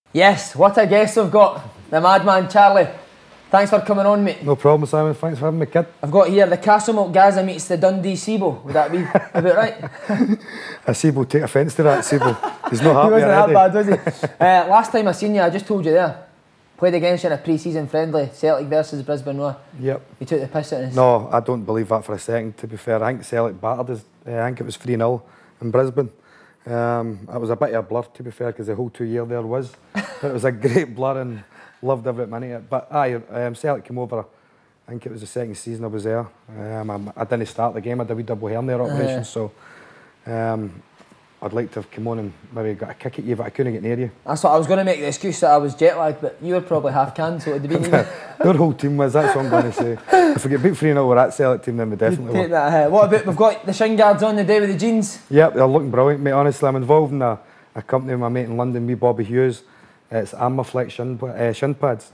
Yes, what a guest we've got. The madman Charlie. Thanks for coming on, mate. No problem, Simon. Thanks for having me, kid. I've got here the Castlemilk Gaza meets the Dundee Sibo. Would that be about right? Sibo take offence to that, Sibo. He's not happy. He wasn't already. that bad, was he? Last time I seen you, I just told you there. Played against you in a pre-season friendly, Celtic versus Brisbane Roar. Yep. You took the piss out of us. No, I don't believe that for a second, to be fair. I think Celtic battered us. I think it was 3-0 in Brisbane. It was a bit of a blur, to be fair, because the whole 2 year there was. But it was a great blur and loved every minute of it. But aye, Celtic came over, I think it was the second season I was there. I didn't start the game, I had a wee double hernia operation, so I'd like to have come on and maybe got a kick at you, but I couldn't get near you. That's what I was going to make the excuse that I was jet lagged, but you were probably half canned, so it would have been easy. Your whole team was, that's what I'm going to say. If we get beat 3-0 with that Celtic team, then we definitely Take that, what about, we've got the shin guards on the day with the jeans? Yep, they're looking brilliant, mate. Honestly, I'm involved in a company with my mate in London, me Bobby Hughes. It's Armaflex shin pads.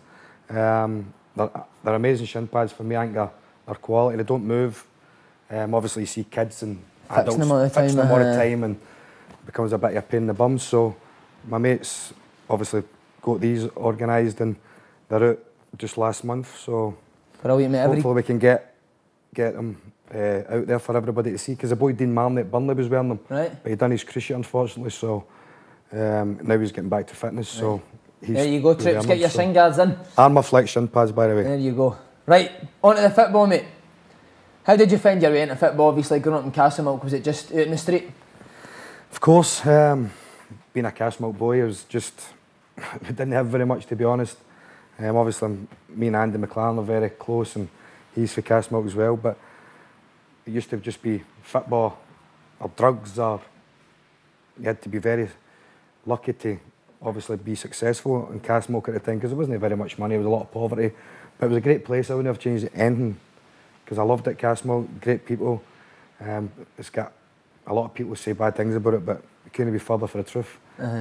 They're amazing shin pads for me. I think they're quality. They don't move. Obviously, you see kids and adults fixing them all the time, and it becomes a bit of a pain in the bum. So my mates obviously got these organised, and they're out just last month. So brilliant, mate. Hopefully we can get them out there for everybody to see. Because the boy Dean Marnie at Burnley was wearing them, right? But he done his cruciate, unfortunately. So now he's getting back to fitness. Right. So there you go, Trips. Get your shin guards in. Armaflex shin pads, by the way. There you go. Right, on to the football, mate. How did you find your way into football? Obviously, growing up in Castlemilk, was it just out in the street? Of course. Being a Castlemilk boy, it was just we didn't have very much, to be honest. Obviously, me and Andy McLaren are very close, and he's for Castlemilk as well. But it used to just be football or drugs, or you had to be very lucky to obviously be successful in Castlemilk at the time, because there wasn't very much money, there was a lot of poverty. But it was a great place. I wouldn't have changed anything, because I loved it, Castlemilk, great people. It's got a lot of people say bad things about it, but it couldn't be further for the truth.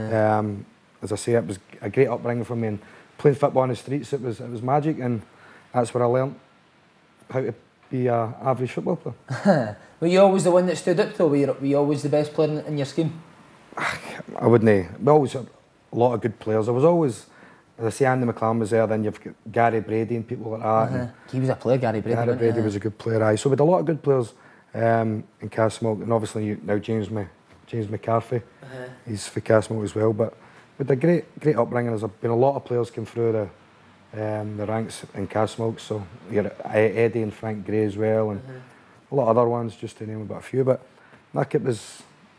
As I say, it was a great upbringing for me, and playing football on the streets, it was magic, and that's where I learned how to be an average football player. Were you always the one that stood up though? Were you always the best player in your scheme? I wouldn't. We always had a lot of good players. There was always, as I say, Andy McLaren was there, then you've got Gary Brady and people like that. He was a player, Gary Brady. Gary Brady was a good player, aye. So we had a lot of good players in Castlemilk, and obviously now James McCarthy, he's for Castlemilk as well. But with a great upbringing, there's been a lot of players came through the ranks in Castlemilk. So you're Eddie and Frank Gray as well, and a lot of other ones, just to name about a few. But like, it was,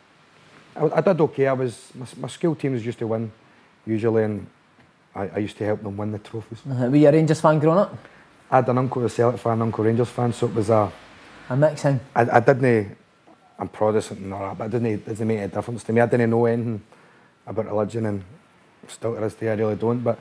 I did okay. My school teams used to win usually, and I used to help them win the trophies. Were you a Rangers fan growing up? I had an uncle who was a Celtic fan, uncle Rangers fan, so it was a mixing. I didn't. I'm Protestant and all that, but it doesn't make a difference to me. I didn't know anything about religion, and still to this day I really don't. But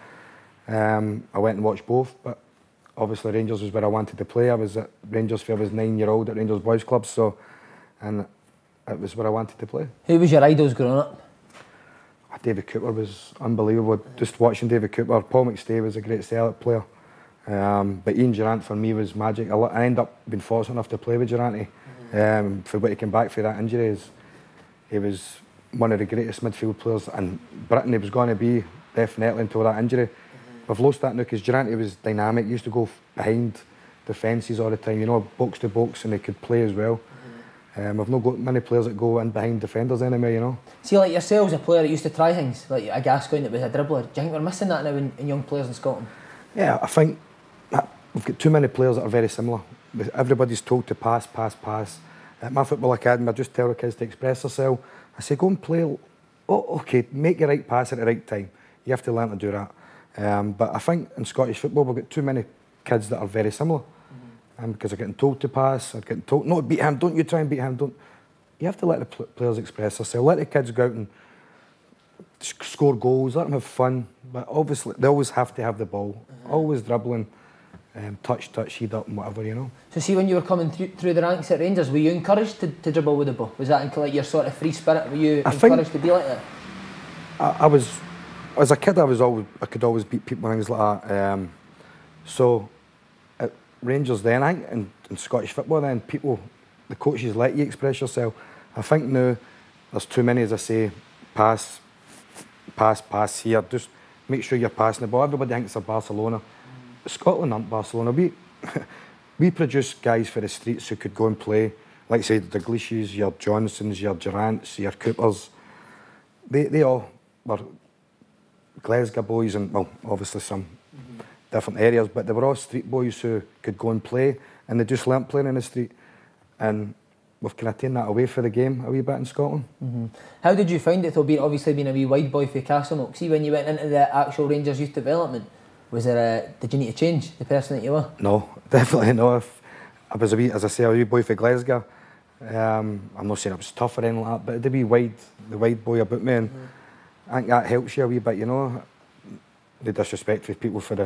I went and watched both. But obviously Rangers was where I wanted to play. I was at Rangers when I was 9-year-old at Rangers Boys Club, so and it was where I wanted to play. Who was your idols growing up? David Cooper was unbelievable. Just watching David Cooper. Paul McStay was a great Celtic player. But Ian Durrant for me was magic. I ended up being fortunate enough to play with Durrant. For what he came back for that injury, he was one of the greatest midfield players in Britain. He was going to be definitely until that injury. We've lost that now, because Durrant was dynamic. He used to go behind defences all the time, you know, box to box, and he could play as well. We've not got many players that go in behind defenders anymore, you know. See, like yourselves, a player that used to try things, like a Gascoigne that was a dribbler. Do you think we're missing that now in young players in Scotland? Yeah, I think we've got too many players that are very similar. Everybody's told to pass. At my football academy, I just tell the kids to express themselves. I say, go and play. Oh, okay, make your right pass at the right time. You have to learn to do that. But I think in Scottish football, we've got too many kids that are very similar. Because they're getting told to pass, they're getting told, no, beat him, don't you try and beat him, don't. You have to let the players express themselves. Let the kids go out and score goals, let them have fun. But obviously, they always have to have the ball. Always dribbling, touch, head up and whatever, you know. So see, when you were coming through the ranks at Rangers, were you encouraged to dribble with the ball? Was that like your sort of free spirit? Were you encouraged to be like that? I was, as a kid, I could always beat people and things like that. So at Rangers then, I think, in Scottish football then, the coaches let you express yourself. I think now there's too many, as I say, pass here. Just make sure you're passing the ball. Everybody thinks they're Barcelona. Scotland aren't Barcelona. We produce guys for the streets who could go and play. Like I said, the Dalglishes, your Johnsons, your Durants, your Coopers. They all were Glasgow boys, and well, obviously some different areas, but they were all street boys who could go and play, and they just learnt playing in the street. And we've kind of taken that away for the game a wee bit in Scotland. How did you find it, though, obviously being a wee wide boy for Castlemilk? See, when you went into the actual Rangers youth development, did you need to change the person that you were? No, definitely not. If I was as I say, a wee boy for Glasgow. I'm not saying it was tough or anything like that, but the wide boy about me, and I think that helps you a wee bit, you know. The disrespect for people for the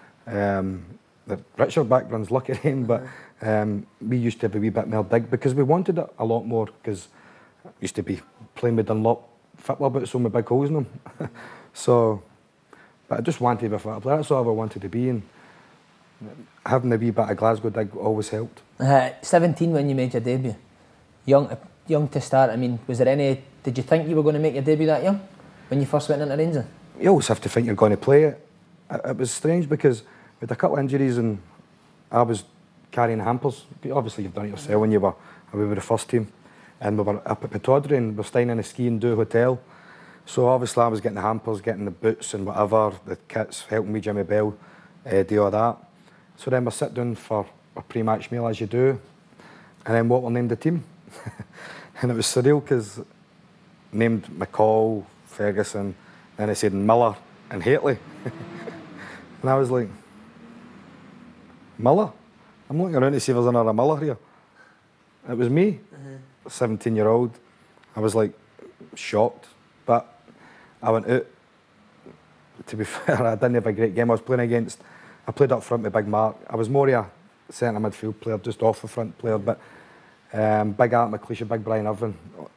richer backgrounds, lucky them, but we used to be a wee bit more big because we wanted it a lot more, because I used to be playing with Dunlop football boots on with big holes in them. So, but I just wanted to be a football player. That's all I ever wanted to be, and having a wee bit of Glasgow dig always helped. 17 when you made your debut, young to start. I mean, did you think you were going to make your debut that young when you first went into Rangers? You always have to think you're going to play it. It was strange because with a couple of injuries and I was carrying hampers. Obviously you've done it yourself when you were away with the first team, and we were up at Pittodrie and we were staying in a ski and do hotel. So obviously I was getting the hampers, getting the boots and whatever, the kits, helping me, Jimmy Bell, do all that. So then we sit down for a pre-match meal as you do, and then Walter named the team. And it was surreal because named McCall, Ferguson, then I said Miller and Haitley. And I was like, Miller? I'm looking around to see if there's another Miller here. It was me, 17-year-old. I was like shocked, but I went out. To be fair, I didn't have a great game. I played up front with Big Mark. I was more a centre midfield player, just off the front player, but Big Art McLeish, Big Brian Irvine,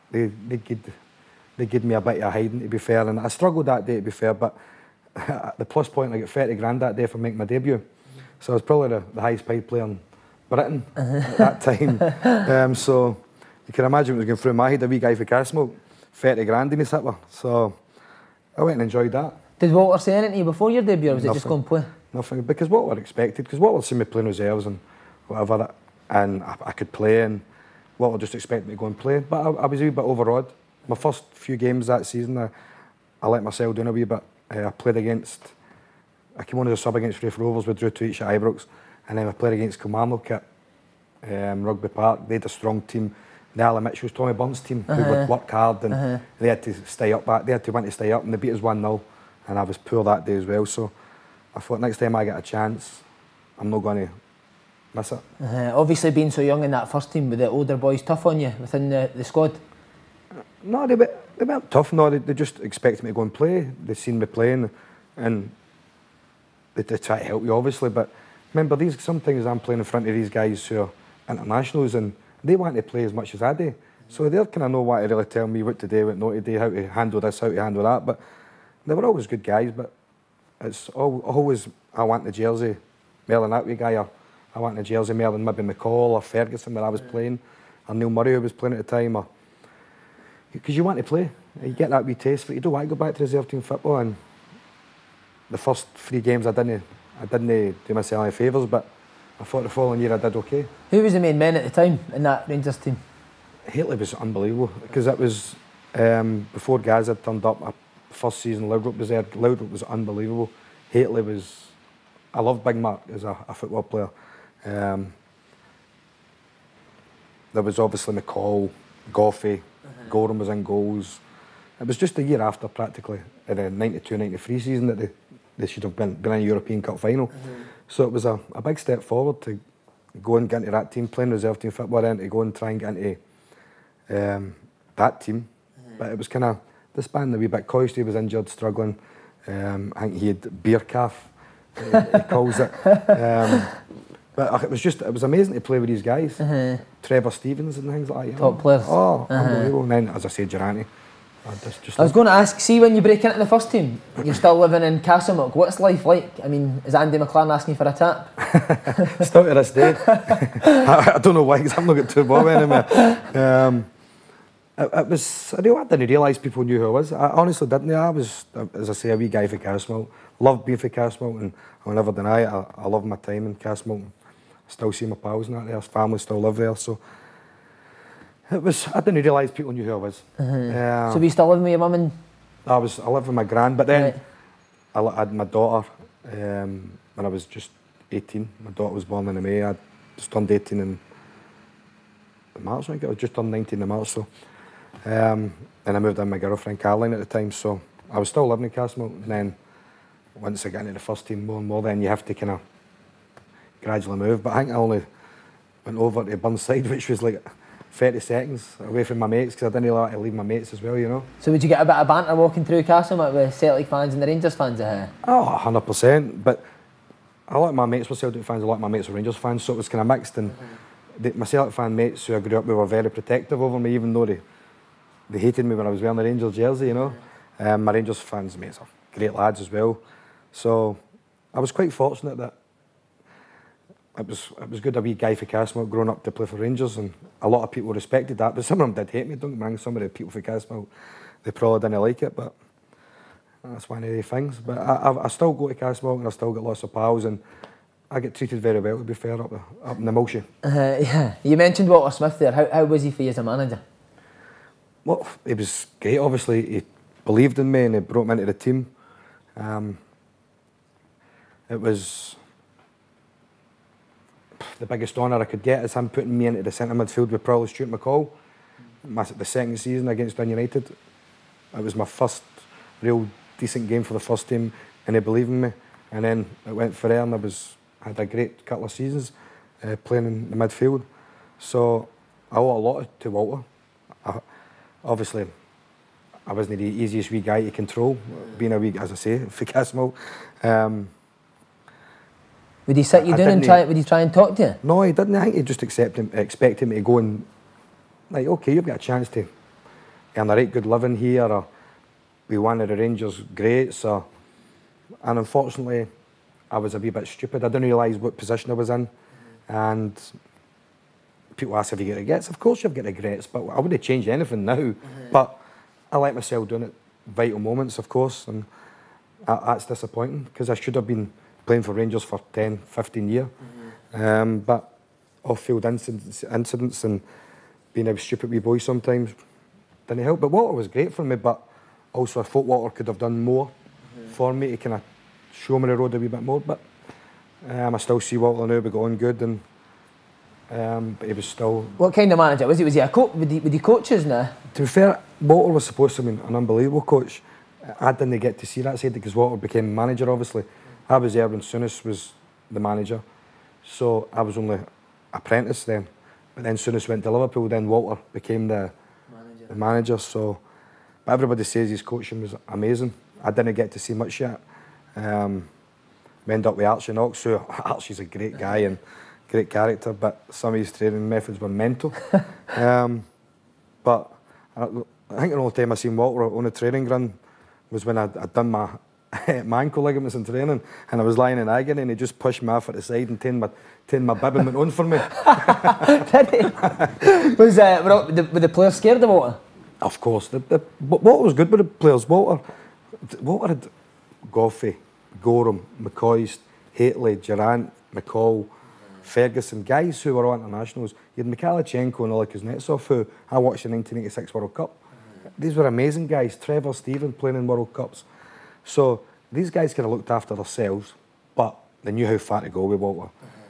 they gave me a bit of a hiding, to be fair, and I struggled that day, to be fair, but the plus point, I got 30 grand that day for making my debut. So I was probably the highest paid player in Britain at that time. So you can imagine what was going through my head, a wee guy for Castlemilk, 30 grand in his hipper. So I went and enjoyed that. Did Walter say anything to you before your debut, or was Nothing. it just go and play? Nothing, because what were expected, because Walter seen me playing reserves and whatever, and I could play, and Walter just expected me to go and play. But I was a wee bit overawed. My first few games that season, I let myself down a wee bit. I came on as a sub against Raith Rovers, we drew 2 each at Ibrox, and then I played against Kilmarnock at Rugby Park. They had a strong team. The Alan Mitchell's, Tommy Burns team, who would work hard, and they had to stay up. They had to want to stay up, and they beat us 1-0, and I was poor that day as well. So I thought next time I get a chance, I'm not going to miss it. Obviously, being so young in that first team, were the older boys tough on you within the squad? No, they weren't tough. No, they just expected me to go and play. They seen me playing, and they try to help you, obviously. But remember, sometimes I'm playing in front of these guys who are internationals, and they want to play as much as I do. So they're kind of know what to really tell me what to do, what not to do, how to handle this, how to handle that. But they were always good guys. But it's always I want the jersey more than that wee guy, or I want the jersey more than maybe McCall or Ferguson when I was playing, or Neil Murray who was playing at the time, or because you want to play, you get that wee taste for it. You don't want to go back to reserve team football. And the first 3 games I didn't do myself any favours, but I thought the following year I did okay. Who was the main men at the time in that Rangers team? Haitley was unbelievable, because it was before Gaz had turned up. My first season, Loudrup was there. Loudrup was unbelievable. Haitley was. I loved Big Mark as a football player. There was obviously McCall, Goffey, Gorham was in goals. It was just a year after, practically, in the 92-93 season, that they should have been in a European Cup final. So it was a big step forward to go and get into that team, playing reserve team football, then to go and try and get into that team. But it was kind of disbanding a wee bit. Coisty was injured, struggling. I think he had beer calf, he calls it. But it was amazing to play with these guys. Trevor Stevens and things like that. Top players. Oh, unbelievable. And then, as I said, Durante. I was going to ask, see when you break into the first team, you're still living in Castlemilk, what's life like? I mean, is Andy McLaren asking for a tap? Still to this day. I don't know why, because I've not got 2 bob anymore. It was, I didn't realise people knew who I was. I honestly didn't. I was, as I say, a wee guy for Castlemilk. Loved being for Castlemilk, and I will never deny it. I love my time in Castlemilk. I still see my pals and that there. Family still live there, so it was. I didn't realise people knew who I was. So were you still living with your mum and? I lived with my gran, but then Right. I had my daughter when I was just 18. My daughter was born in May. I just turned 18 in March. I think I was just turned 19 in March, so. And I moved in with my girlfriend Caroline at the time, so I was still living in Castlemilk. And then once I got into the first team more and more, then you have to kind of gradually move. But I think I only went over to Burnside, which was like 30 seconds away from my mates, because I didn't really like to leave my mates as well, you know. So would you get a bit of banter walking through Castlemilk with Celtic fans and the Rangers fans? Oh, 100%. But a lot of my mates were Celtic fans, a lot of my mates were Rangers fans, so it was kind of mixed. And my Celtic fan mates who I grew up with were very protective over me, even though they hated me when I was wearing the Rangers jersey, you know. My Rangers fans mates are great lads as well. So I was quite fortunate that it was good to be a guy for Castlemilk growing up to play for Rangers, and a lot of people respected that, but some of them did hate me, don't get me wrong. Some of the people for Castlemilk, they probably didn't like it, but that's one of the things. But I still go to Castlemilk and I still get lots of pals, and I get treated very well, to be fair, up in the Mulshie. Yeah. You mentioned Walter Smith there. How was he for you as a manager? Well, he was great, obviously. He believed in me and he brought me into the team. It was the biggest honour I could get is him putting me into the centre midfield with probably Stuart McCall. The second season against Dun United. It was my first real decent game for the first team, and he believed in me. And then it went for there, and I had a great couple of seasons playing in the midfield. So I owe a lot to Walter. Obviously, I wasn't the easiest wee guy to control, being a wee, as I say, for Castlemilk. Would he sit you down and would he try and talk to you? No, he didn't. I think he just expected me to go and, like, okay, you've got a chance to earn a right good living here, or be one of the Rangers greats, and unfortunately, I was a wee bit stupid. I didn't realise what position I was in, and people ask if you get regrets. Of course you've got regrets, but I wouldn't change anything now. But I let myself doing it vital moments, of course, and that's disappointing, because I should have been playing for Rangers for 10, 15 years. But off-field incidents and being a stupid wee boy sometimes didn't help. But Walter was great for me, but also I thought Walter could have done more for me to kind of show me the road a wee bit more. But I still see Walter now, we got on good, and but he was still... What kind of manager was he? Was he a coach? Would he coach us now? To be fair, Walter was supposed to be an unbelievable coach. I didn't get to see that side because Walter became manager, obviously. I was there when Souness was the manager, so I was only apprentice then. But then Souness went to Liverpool, then Walter became the manager. So, but everybody says his coaching was amazing. I didn't get to see much yet. We ended up with Archie Knox, who Archie's a great guy and great character, but some of his training methods were mental. But I think the only time I seen Walter on a training ground was when I'd done my ankle ligaments in training, and I was lying in agony, and he just pushed me off at the side and turned my bib and went on for me. Did he? Were the players scared of Walter? Of course. Walter was good with the players. Walter had Goffey, Gorham, McCoist, Haitley, Durrant, McCall, Ferguson, guys who were all internationals. You had Mikhailchenko and Oleg Kuznetsov, who I watched the 1986 World Cup. These were amazing guys. Trevor Stephen playing in World Cups. So these guys kind of looked after themselves, but they knew how far to go with Walter.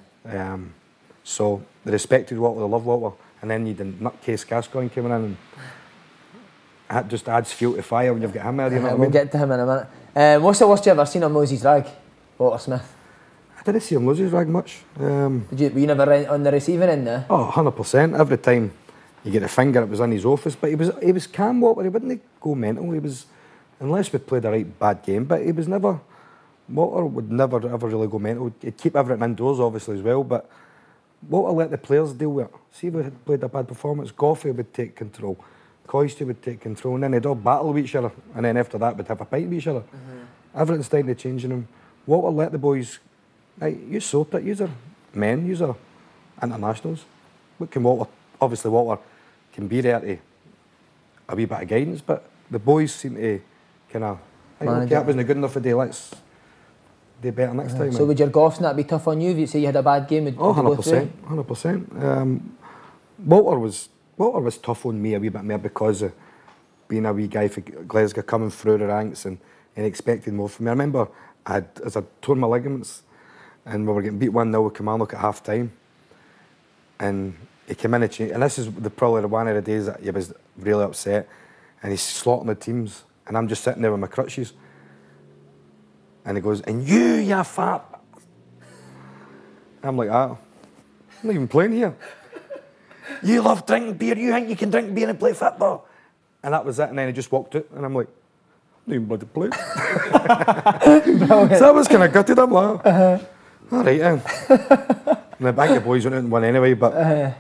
So they respected Walter, they loved Walter, and then you had nutcase Gascoigne coming in, and that just adds fuel to fire when you've got him there. You know what I mean? We'll get to him in a minute. What's the worst you ever seen on Moses Rag, Walter Smith? I didn't see him lose his rag much. Were you never on the receiving end there? Oh, 100%. Every time you get a finger, it was in his office. But he was calm, Walter. He wouldn't go mental. He was, unless we played a right bad game, but he was never... Walter would never ever really go mental. He'd keep everything indoors, obviously, as well, but Walter let the players deal with it. See if we had played a bad performance, Goffey would take control, Coisty would take control, and then they'd all battle with each other, and then after that we'd have a fight with each other. Everything's starting to change in him. Walter let the boys... Right, you sort it, you're men, you're internationals. What can Walter... Obviously Walter can be there to a wee bit of guidance, but the boys seem to kind of, okay, that wasn't good enough today, let's do better next time. So would your Goffs and that be tough on you if you say you had a bad game? Would 100%. Walter was tough on me a wee bit more because of being a wee guy for Glasgow coming through the ranks and expecting more from me. I remember as I torn my ligaments and we were getting beat 1-0 with Kilmarnock at half time, and he came in and changed, and this is probably one of the days that he was really upset, and he's slotting the teams, and I'm just sitting there with my crutches, and he goes, "And you fat." I'm like, I'm not even playing here. You love drinking beer, you think you can drink beer and play football? And that was it, and then he just walked out, and I'm like, I'm not even bloody playing. So I was kind of gutted, I'm like, all right then. And the bank of boys went out and won anyway, but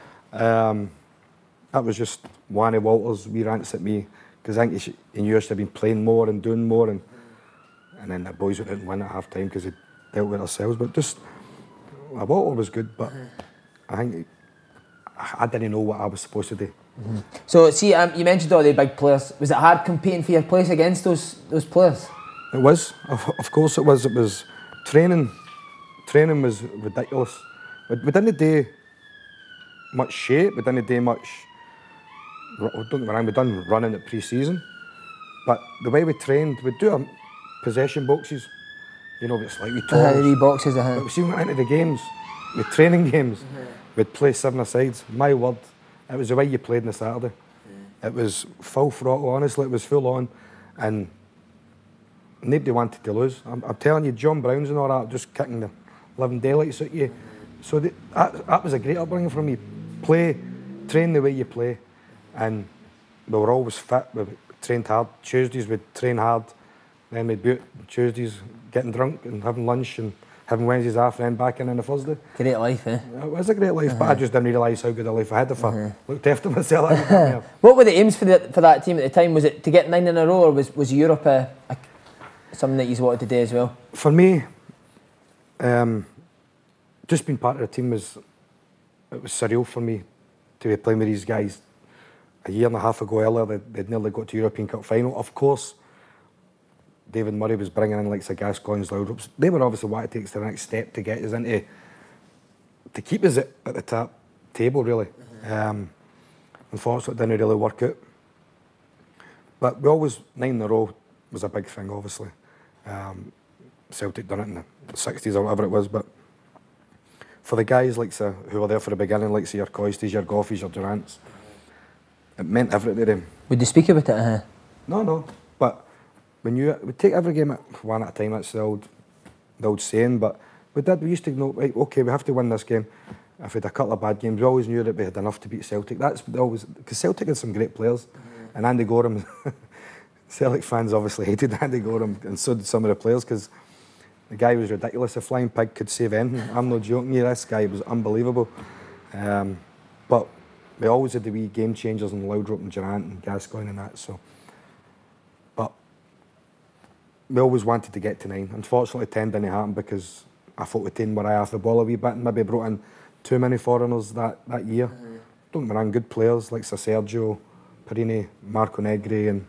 that was just one of Walter's wee rants at me, because I think he knew us to have been playing more and doing more, and then the boys went out and won at half time because they dealt with ourselves. But just, Walter was good, but I think I didn't know what I was supposed to do. So, see, you mentioned all the big players. Was it hard competing for your place against those players? It was, of course it was. It was training was ridiculous. We didn't do much shape, we didn't do much, don't get me wrong, we done running at pre-season, but the way we trained, we'd do possession boxes, it's like we talk. The wee boxes, But we see when we went into the games, the training games, we'd play 7-a-sides. My word, it was the way you played on the Saturday. It was full throttle, honestly, it was full on, and nobody wanted to lose. I'm telling you, John Browns and all that, just kicking the living daylights at you. So that was a great upbringing for me. Train the way you play, and we were always fit. We trained hard. Tuesdays we'd train hard, then we'd be out Tuesdays getting drunk and having lunch and having Wednesdays off, and then back in on a Thursday. Great life, eh? It was a great life, but I just didn't realise how good a life I had if I looked after myself. What were the aims for that team at the time? Was it to get 9 in a row, or was Europe something that you wanted to do as well? For me, just being part of the team was surreal for me to be playing with these guys. A year and a half ago earlier, they'd nearly got to European Cup final. Of course, David Murray was bringing in like Gascoigne's, Laudrups. They were obviously what it takes to the next step to get us into, to keep us at the top table, really. Unfortunately, it didn't really work out. But we always, 9 in a row was a big thing, obviously. Celtic done it in the 60s or whatever it was, but for the guys like who were there for the beginning, like your Coisties, your Goffies, your Durants, it meant everything to them. Would you speak about it? No. But we take every game one at a time. That's the old saying. But we used to know, right, okay, we have to win this game. If we had a couple of bad games, we always knew that we had enough to beat Celtic. That's always, because Celtic had some great players, and Andy Gorham. Celtic fans obviously hated Andy Gorham, and so did some of the players, because the guy was ridiculous. A flying pig could save anything. I'm not joking you, this guy was unbelievable. But we always had the wee game changers and Laudrup and Durant and Gascoigne and that. So, but we always wanted to get to 9. Unfortunately, 10 didn't happen because I thought we 10 were off the ball a wee bit and maybe brought in too many foreigners that year. Don't get me wrong, good players like Sir Sergio, Perini, Marco Negri, and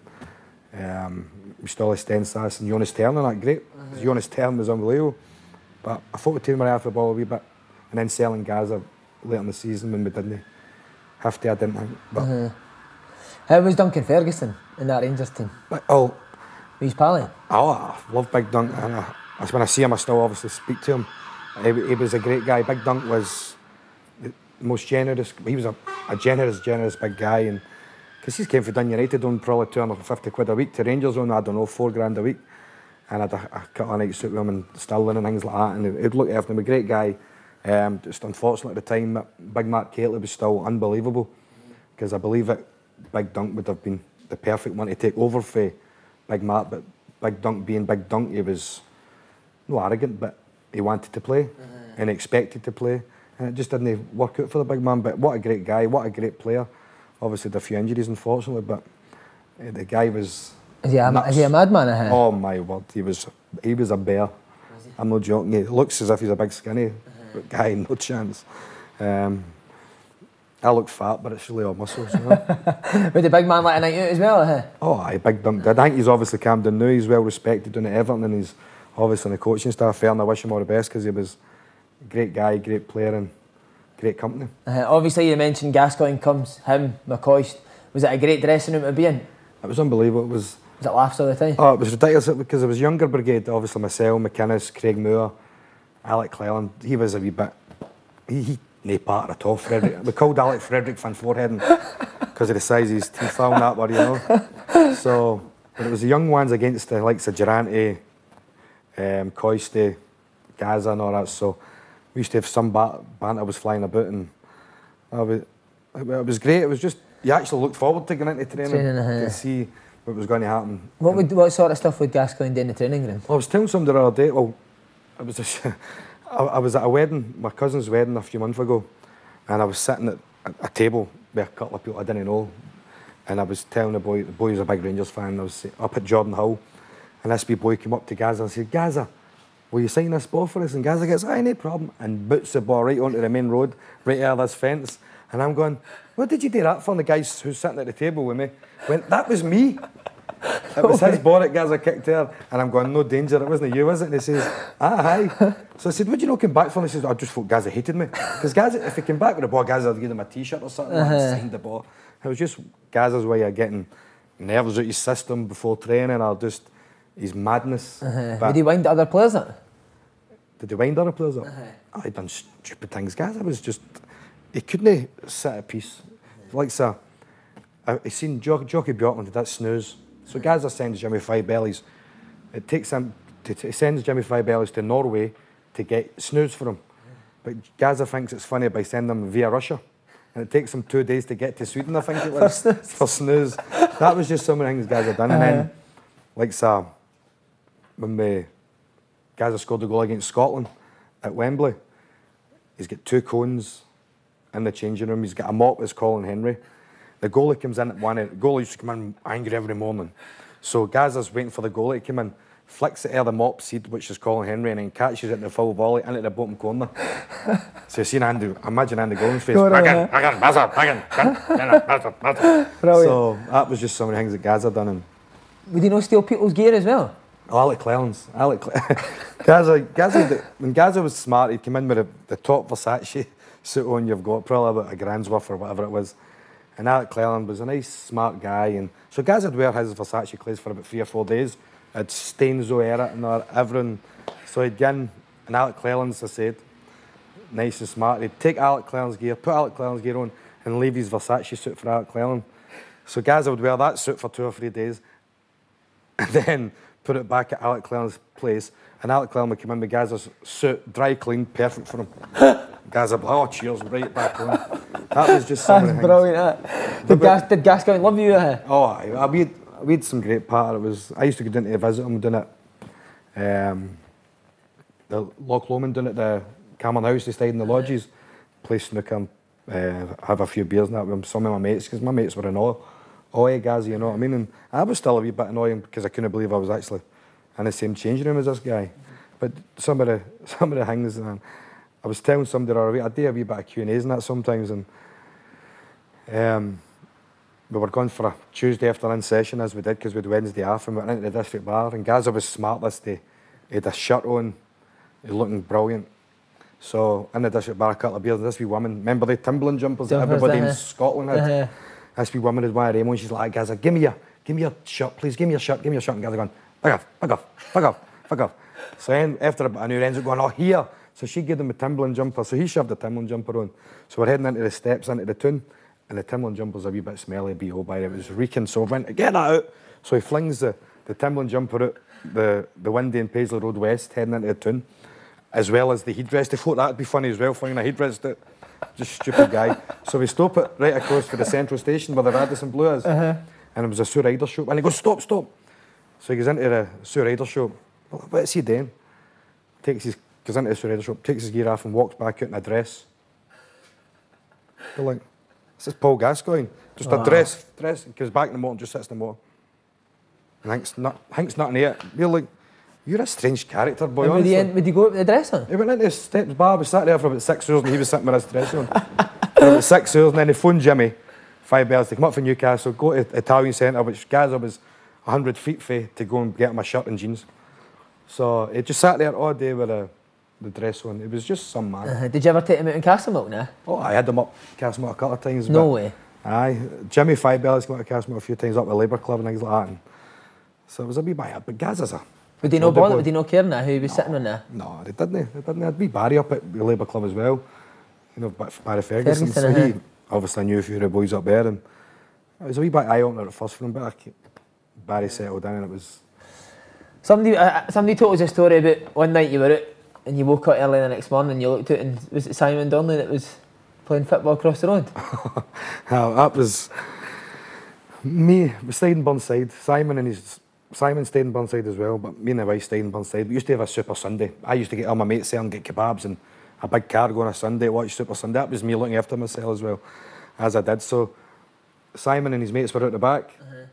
Ståle Stensas and Jonas Tern, and that great. Jonas Tern was unbelievable. But I thought we 10 were off the ball a wee bit, and then selling Gaza late in the season when we didn't have to, I didn't think. But how was Duncan Ferguson in that Rangers team? He's pally. I love Big Dunk, and when I see him, I still obviously speak to him. He was a great guy. Big Dunk was the most generous. He was a generous big guy, and because he came from Dun United on probably £250 a week to Rangers on, I don't know, £4,000 a week, and I had a couple of nights out with him and Stirling and things like that, and he'd look after him. A great guy. Just unfortunate at the time that Big Mark Catley was still unbelievable, because I believe that Big Dunk would have been the perfect one to take over for Big Mark, but Big Dunk being Big Dunk, he was no arrogant, but he wanted to play and expected to play, and it just didn't work out for the big man. But what a great guy, what a great player. Obviously had a few injuries unfortunately, but the guy was Is he a madman? Oh my word, he was a bear. I'm not joking. He looks as if he's a big skinny guy, no chance. And I look fat, but it's really all muscles. You know? Would the big man like a night out as well? Oh, aye, big dump did. I think he's obviously calmed down now. He's well respected down at Everton, and he's obviously in the coaching staff there, and I wish him all the best because he was a great guy, great player, and great company. Obviously, you mentioned Gascoigne comes, him, McCoist. Was it a great dressing room to be in? It was unbelievable. Was it laughs all the time? Oh, it was ridiculous because it was younger brigade. Obviously, myself, McInnes, Craig Moore, Alec Cleland. He was a wee bit. He no part at all. Frederick. We called Alec Frederick van Voorheden because of the size of his teeth on that one, you know. So, but it was the young ones against the likes of Durante, Coiste, Gaza, and all that. So we used to have some banter was flying about, and it was great. It was just you actually looked forward to going into training to see what was going to happen. What sort of stuff would Gascoigne do in the training ground? I was telling somebody the other day. Well, it was just. I was at a wedding, my cousin's wedding a few months ago, and I was sitting at a table with a couple of people I didn't know, and I was telling the boy was a big Rangers fan. I was up at Jordan Hill, and this wee boy came up to Gaza and said, "Gaza, will you sign this ball for us?" And Gaza gets, "Aye, no problem," and boots the ball right onto the main road, right out of this fence. And I'm going, "What did you do that for?" And the guy who's sitting at the table with me went, "That was me." It was his ball that Gaza kicked there, and I'm going, "No danger, it wasn't you, was it?" And he says, "Aye." So I said, "Would you not come back for?" And he says, "I just thought Gaza hated me." Because Gaza, if he came back with the ball, Gaza would give him a t-shirt or something and signed the ball. It was just Gaza's way of getting nerves out his system before training, or just his madness. Did he wind other players up? Did he wind other players up? He done stupid things. Gaza was just, he couldn't sit at peace. Like so, I seen Jockey Bjorkman did that snooze. So Gaza sends Jimmy Five Bellies. It takes him, he sends Jimmy Five Bellies to Norway to get snooze for him. But Gaza thinks it's funny by sending them via Russia. And it takes him 2 days to get to Sweden, I think it was, for snooze. That was just some of the things Gaza done. And then, like so, when Gaza scored the goal against Scotland at Wembley, he's got 2 cones in the changing room. He's got a mop as Colin Henry. The goalie comes in at one end. The goalie used to come in angry every morning. So Gaza's waiting for the goalie to come in, flicks it out of the mop seat, which is Colin Henry, and then catches it in the full volley into the bottom corner. So you seen Andy, imagine Andy Golden's face. Again, so that was just some of the things that Gaza done. And would he not steal people's gear as well? Alec Cleland's. Gaza, when Gaza was smart, he'd come in with the top Versace suit on you've got, probably about a grand's worth or whatever it was. And Alec Cleland was a nice, smart guy. And so Gaza would wear his Versace clothes for about 3 or 4 days. I'd stains all over it and everything. So he'd get in, and Alec Cleland's, I said, nice and smart. He'd take Alec Cleland's gear, put Alec Cleland's gear on, and leave his Versace suit for Alec Cleland. So Gaza would wear that suit for 2 or 3 days, and then put it back at Alec Cleland's place. And Alec Cleland would come in with Gaza's suit, dry cleaned, perfect for him. Gaza, oh, cheers, right back on. That was just some of the things. Brilliant. Did Gascoigne love you? Oh, we had some great part. It was, I used to go down to visit him down at the Loch Lomond, down at the Cameron House. They stayed in the lodges, play snooker, have a few beers and that with some of my mates, because my mates were in awe of Gaza, you know what I mean? And I was still a wee bit annoying because I couldn't believe I was actually in the same changing room as this guy. But some of the things, and I was telling somebody the other week, I do a wee bit of Q&As and that sometimes, and we were going for a Tuesday afternoon session, as we did, because we had Wednesday off, and we went into the district bar, and Gaza was smart this day. He had a shirt on, he was looking brilliant. So in the district bar, a couple of beers, and this wee woman, remember the Timberland jumpers that everybody in Scotland had? This wee woman had one of them on, she's like, "Gaza, give me your shirt, please, give me your shirt. And Gaza going, fuck off. So then after about an hour, ends up going, "Oh, here." So she gave him a Timberland jumper, so he shoved the Timberland jumper on. So we're heading into the steps, into the tune, and the Timberland jumper's a wee bit smelly, B.O. by it was reeking, so we went, "Get that out." So he flings the Timberland jumper out the window in Paisley Road West, heading into the tune, as well as the headdress. They thought that'd be funny as well, flinging a headdress out. Just stupid guy. So we stop it right across for the Central Station where the Radisson Blue is, and it was a Sue Ryder shop, and he goes, "Stop." So he goes into the Sue Ryder shop. Well, what's he doing? Goes into the Sue Ryder shop, takes his gear off and walks back out in a dress. You're like, this is Paul Gascoigne. Just a dress. He goes back in the motor and just sits in the motor. And Hank's nothing here. You're like, you're a strange character, boy. Would he go up with the dress on? He went into the steps bar, we sat there for about 6 hours and he was sitting with his dress on. for about 6 hours, and then they phoned Jimmy, 5 bells, to come up from Newcastle, go to the Italian Centre, which Gaza was 100 feet from, to go and get my shirt and jeans. So it just sat there all day with the dress on. It was just some man. Did you ever take him out in Castlemilk now? Oh, I had him up Castlemilk a couple of times. No way. Aye, Jimmy 5 bells came up to Castlemilk a few times up with Labour Club and things like that. And so it was a wee bit, but Gaza's a... Would he not bother? Would he not care now who he was sitting on there? No, they didn't. They didn't. I'd be Barry up at the Labour Club as well. You know, Barry Ferguson. So he obviously knew a few of the boys up there, and it was a wee bit eye-opener at first for him, but Barry settled in, and it was... Somebody told us a story about one night you were out and you woke up early the next morning and you looked out and was it Simon Donnelly that was playing football across the road? That was me. We stayed in Burnside. Simon stayed in Burnside as well, but me and my wife stayed in Burnside. We used to have a Super Sunday. I used to get all my mates there and get kebabs and a big car going on a Sunday, watch Super Sunday. That was me looking after myself as well, as I did. So Simon and his mates were out the back.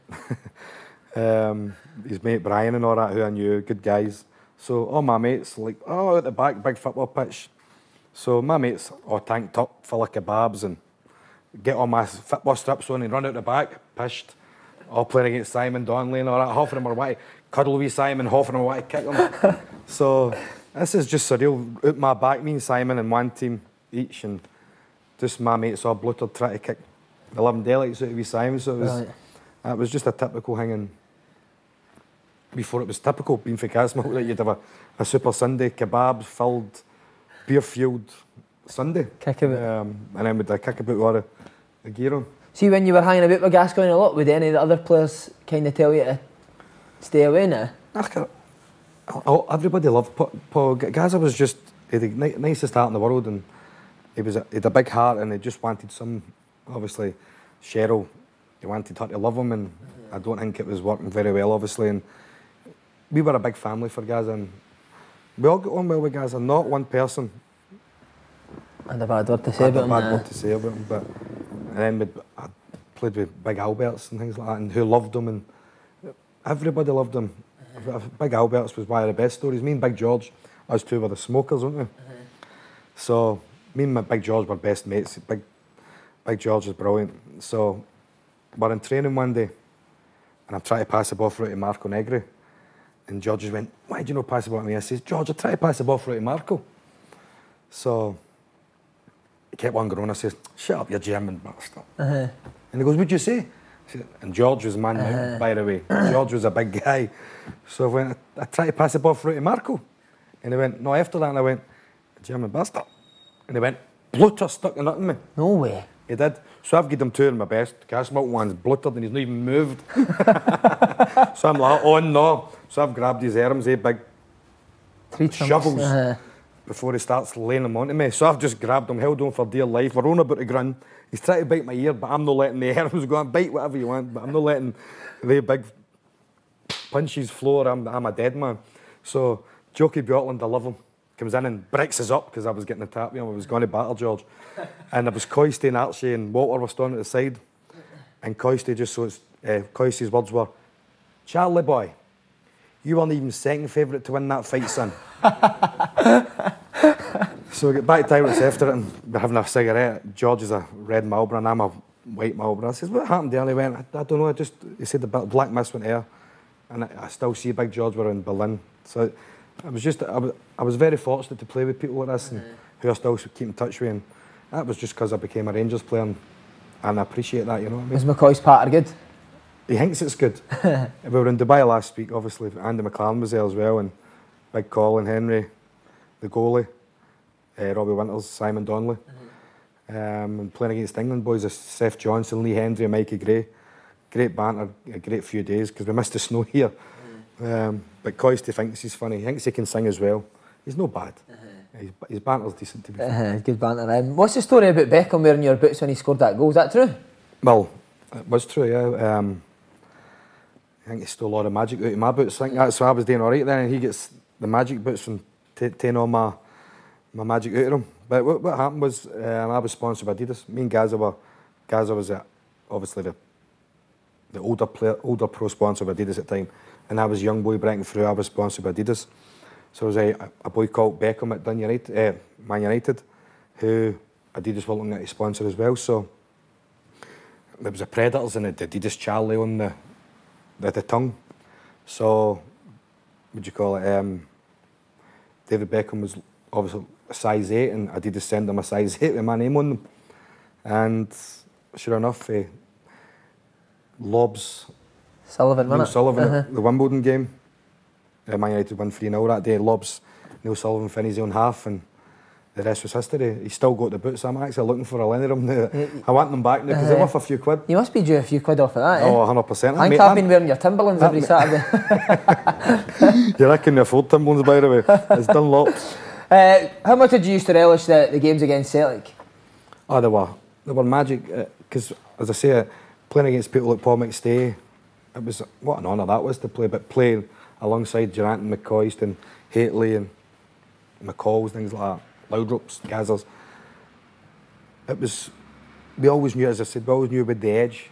His mate Brian and all that, who I knew, good guys. So all my mates, like, at the back, big football pitch. So my mates all tanked up, full of kebabs, and get all my football strips on and run out the back, pished, all playing against Simon Donnelly and all that. Half of them were wanting to cuddle with Simon, half of them were wanting to kick him. So this is just surreal. Out my back, me and Simon in one team each, and just my mates all bluttered trying to kick 11 daylights out of wee Simon. So it was just a typical thing. And before it was typical, being for Castlemilk, that you'd have a Super Sunday, kebabs filled, beer-fueled Sunday. Kickabout. And then with the kickabout with all the gear on. See, when you were hanging about with Gascoigne a lot, would any of the other players kind of tell you to stay away now? Everybody loved Paul. Gaza was just the nicest heart in the world, and he had a big heart, and he just wanted obviously, Cheryl, he wanted her to love him, and I don't think it was working very well, obviously. And we were a big family for Gaza, and we all got on well with Gaza. Not one person had a bad word to say about him. But and then I played with Big Alberts and things like that, and who loved him, and everybody loved him. Big Alberts was one of the best stories. Me and Big George, us two were the smokers, weren't we? So me and my Big George were best mates. Big George was brilliant. So we're in training one day, and I'm trying to pass the ball through to Marco Negri. And George just went, "Why do you not pass the ball to me?" I says, "George, I try to pass the ball through to Marco." So he kept on going. I says, "Shut up, you German bastard." And he goes, "What'd you say?" And George was man now, by the way. George was a big guy. So I went, I tried to pass the ball through to Marco. And he went, "No," after that, and I went, "German bastard." And he went, "Blutter stuck in nothing me." No way. He did. So I've given him two of my best. Castlemilk one's bluttered and he's not even moved. So I'm like, "Oh no." So I've grabbed his arms, big shovels, before he starts laying them onto me. So I've just grabbed him, held on for dear life. We're on about to grin. He's trying to bite my ear, but I'm not letting the arms go. Bite whatever you want, but I'm not letting the big punches floor. I'm a dead man. So Jokey Bjortland, I love him, comes in and breaks us up because I was getting a tap with him. I was going to battle George. And there was Coisty and Archie and Walter were standing at the side. And Coisty Coisty's words were, "Charlie boy, you weren't even second favourite to win that fight, son." So we get back to Irish after it and we're having a cigarette. George is a red Marlboro and I'm a white Marlboro. I says, "What happened there?" And he went, I don't know, he said the black mist went there. And I still see Big George were in Berlin. So I was very fortunate to play with people like this and who I still keep in touch with. And that was just because I became a Rangers player and I appreciate that, you know what I mean? Was McCoy's patter good? He thinks it's good. We were in Dubai last week, obviously. Andy McLaren was there as well, and Big Colin Henry, the goalie, Robbie Winters, Simon Donnelly. And playing against England boys, Seth Johnson, Lee Hendry, and Mikey Gray. Great banter, a great few days, because we missed the snow here. But Coisty thinks he's funny. He thinks he can sing as well. He's no bad. His banter's decent, to be fair. Good banter. What's the story about Beckham wearing your boots when he scored that goal? Is that true? Well, it was true, yeah. I think he stole a lot of magic out of my boots. I think that's why I was doing all right then, and he gets the magic boots from taking all my magic out of him. But what happened was, I was sponsored by Adidas. Me and Gaza was obviously the older pro sponsor of Adidas at the time, and I was a young boy breaking through. I was sponsored by Adidas. So there was a boy called Beckham at Man United, who Adidas were looking at a sponsor as well, so there was a Predators and a Adidas Charlie on the tongue. So, what'd you call it? David Beckham was obviously a size 8, and Adidas sent him a size 8 with my name on them. And sure enough, Lobs, Sullivan, Neil wasn't it? Sullivan at the Wimbledon game. Man United won 3-0 that day. Lobs, Neil Sullivan finished his own half, and the rest was history. He's still got the boots. I'm actually looking for a line of them now. I want them back now because they're worth a few quid. You must be due a few quid off of that, eh? Oh, 100%. I think I've been wearing your Timberlands every Saturday. You reckon you afford Timberlands, by the way? It's Dunlops. How much did you used to relish the games against Celtic? Oh, they were magic. Because, as I say, playing against people like Paul McStay, it was, what an honour that was to play. But playing alongside Durant and McCoist and Haitley and McCalls, things like that, Loudrops, Gazzers. It was, we always knew, as I said, we always knew about the edge.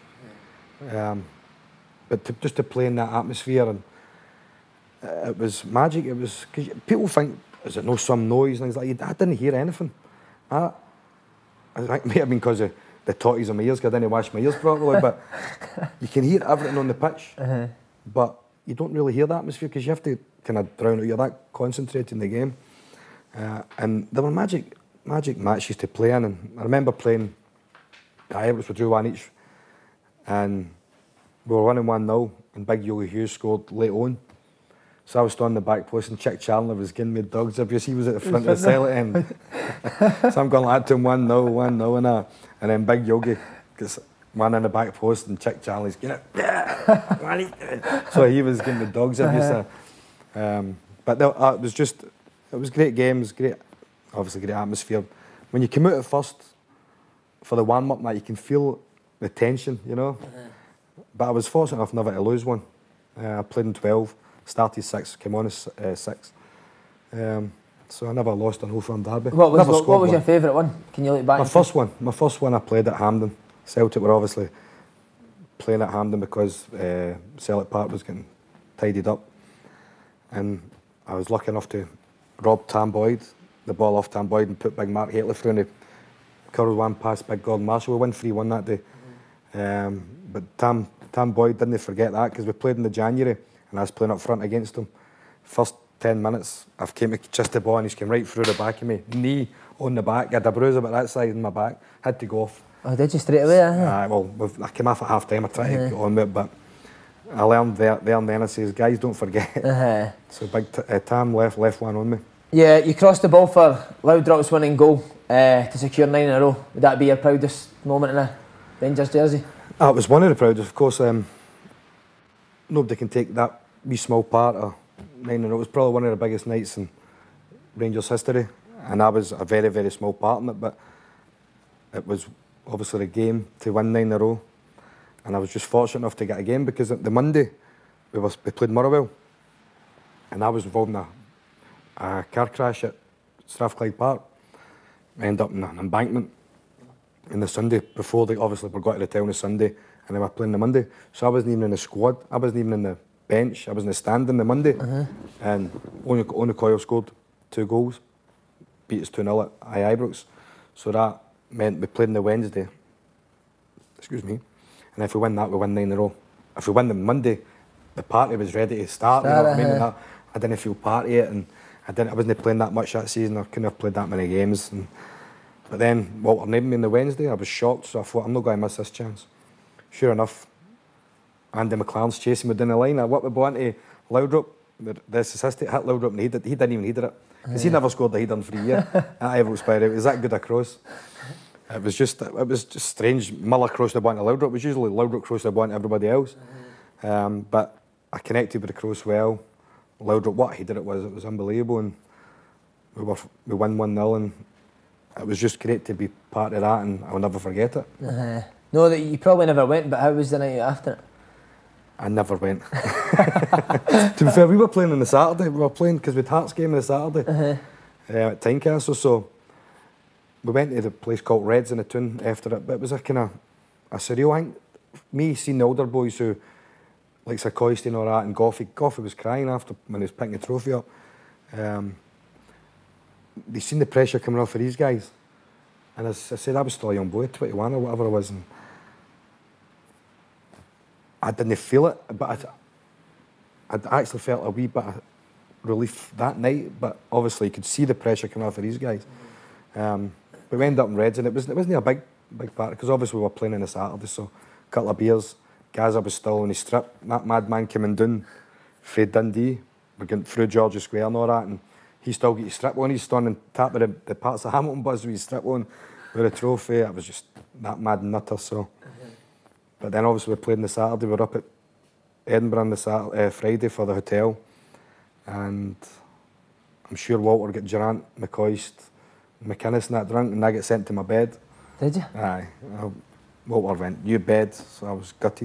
But just to play in that atmosphere, and it was magic. It was, because people think, is it no some noise and things like that? I didn't hear anything. I think it may have been because of the totties on my ears, because I didn't wash my ears properly, but you can hear everything on the pitch, but you don't really hear the atmosphere because you have to kind of drown out. You're that concentrated in the game. And there were magic matches to play in, and I remember playing at Ibrox. We drew 1 each, and we were winning 1-0, and Big Yogi Hughes scored late on. So I was standing on the back post, and Chick Chandler was giving me dogs abuse. He was at the front of the Celtic end. So I'm going like that to him, 1-0, 1-0, and then Big Yogi gets one in the back post, and Chick Chandler's getting it. Yeah, so he was giving the dogs abuse. But it was just, it was great games, obviously great atmosphere. When you come out at first for the warm-up, you can feel the tension, you know. But I was fortunate enough never to lose one. I played in 12, started 6, came on as 6. So I never lost an Old Firm derby. What was your favourite one? Can you look back? My first one I played at Hampden. Celtic were obviously playing at Hampden because Celtic Park was getting tidied up. And I was lucky enough to rob Tam Boyd, the ball off Tam Boyd, and put big Mark Haitley through, and he curled one past big Gordon Marshall. We won 3-1 that day. But Tam Boyd didn't forget that, because we played in the January and I was playing up front against him. First 10 minutes, I've came to just the ball and he's came right through the back of me, knee on the back. I had a bruise about that side in my back, had to go off. Oh, did you straight away? I came off at half time. I tried to get on with it, but I learned there and then. I says, guys, don't forget. So big Tam left one on me. Yeah, you crossed the ball for Loudrop's winning goal to secure 9 in a row. Would that be your proudest moment in a Rangers jersey? It was one of the proudest, of course. Nobody can take that wee small part of 9 in a row. It was probably one of the biggest nights in Rangers history, and I was a very, very small part in it, but it was obviously a game to win 9 in a row, and I was just fortunate enough to get a game, because the Monday we played Motherwell, and I was involved in a car crash at Strathclyde Park. I ended up in an embankment in the Sunday before they obviously we got to the town on Sunday, and they were playing the Monday. So I wasn't even in the squad. I wasn't even in the bench. I was in the stand on the Monday, and Owen Coyle scored 2 goals, beat us 2-0 at Ibrox. So that meant we played on the Wednesday. Excuse me. And if we win that, we win 9 in a row. If we win the Monday, the party was ready to start. You know what I mean? I didn't feel part of it, and I wasn't playing that much that season. I couldn't have played that many games. But then Walter named me on the Wednesday. I was shocked, so I thought, I'm not going to miss this chance. Sure enough, Andy McLaren's chasing me down the line. I whipped the ball into Loudrop. The assistant hit Loudrop, and he didn't even header it, because he never scored a header for a year at Ibrox. By the way, it was that good a cross. It was just strange. Muller crossed the ball to Loudrop. It was usually Loudrop crossed the ball to everybody else. But I connected with the cross well. Loudrop, what a header it was unbelievable, and we won 1-0, and it was just great to be part of that, and I'll never forget it. No, that you probably never went, but how was the night after it? I never went. To be fair, we were playing on the Saturday. We were playing because we had Hearts game on the Saturday at Tynecastle, so we went to the place called Reds in the Toon after it, but it was a kind of a surreal. I think me seeing the older boys who, like Sir Coisty and all that, and Goffey was crying after when he was picking the trophy up. They seen the pressure coming off of these guys, And as I said, I was still a young boy, 21 or whatever I was, and I didn't feel it, but I'd actually felt a wee bit of relief that night, but obviously you could see the pressure coming off of these guys. We ended up in Reds, and it wasn't a big part, because obviously we were playing on a Saturday, so a couple of beers, Gaza was still on his strip, that madman coming down from Dundee, we're going through George's Square and all that, and he still got his strip on, he's standing tapping the parts of Hamilton bus with his strip on, with a trophy. It was just that mad nutter, so. But then obviously we played on the Saturday, we were up at Edinburgh on the Friday for the hotel, and I'm sure Walter got Durant, McCoist, McInnes and that drunk, and I got sent to my bed. Did you? Aye. Walter went, "You bed," so I was gutted.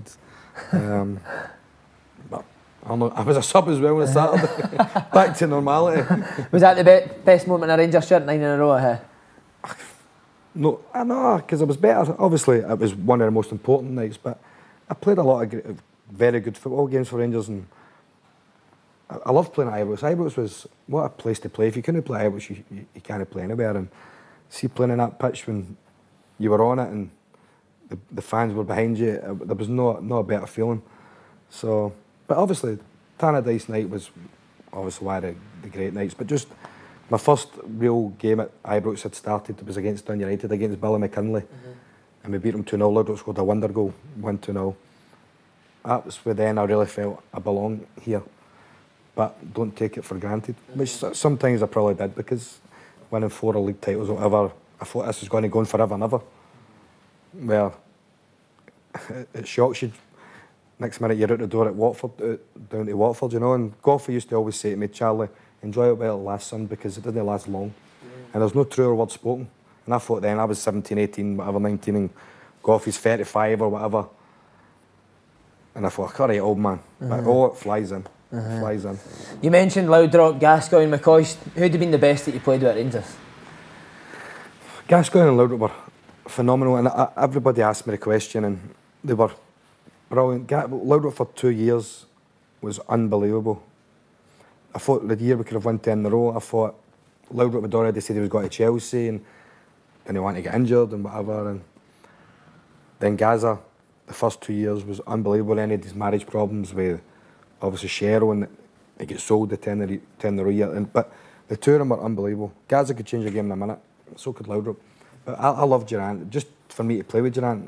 But I was a sub as well on a Saturday. Back to normality. Was that the best moment in a Rangers shirt, 9 in a row? No, I know, because I was better. Obviously, it was one of the most important nights, but I played a lot of very good football games for Rangers, and I loved playing at Ibrox. Ibrox was what a place to play. If you couldn't play Ibrox, you can't play anywhere. And see, playing on that pitch when you were on it and the fans were behind you, there was no a better feeling. So, but obviously, Tannadice night was obviously one of the great nights. But just my first real game at Ibrox had started. It was against Dundee United, against Billy McKinlay, and we beat them 2-0. Ludwig scored a wonder goal, 1-2-0. That was where then I really felt I belong here. But don't take it for granted, which sometimes I probably did, because winning 4 league titles or whatever, I thought this was going to go on forever and ever. Well, it shocks you. Next minute you're out the door at Watford, down to Watford, you know. And Goffey used to always say to me, "Charlie, enjoy it while it lasts, son, because it doesn't last long." And there's no truer word spoken. And I thought then, I was 17, 18, whatever, 19, and Goffey's 35 or whatever. And I thought, all right, old man. But, it flies in. Flies in. You mentioned Loudrock, Gascoigne, McCoist. Who'd have been the best that you played with at Rangers? Gascoigne and Loudrock were phenomenal, and everybody asked me the question, and they were brilliant. Loudrock for 2 years was unbelievable. I thought the year we could have won 10 in a row. I thought Loudrock had already said he was going to Chelsea, and he wanted to get injured and whatever. And then Gaza, the first 2 years was unbelievable. Any of these marriage problems with obviously Cheryl, and he gets sold the 10 in a row year. But the two of them were unbelievable. Gaza could change a game in a minute. So could Loudrock. But I love Durant. Just for me to play with Durant,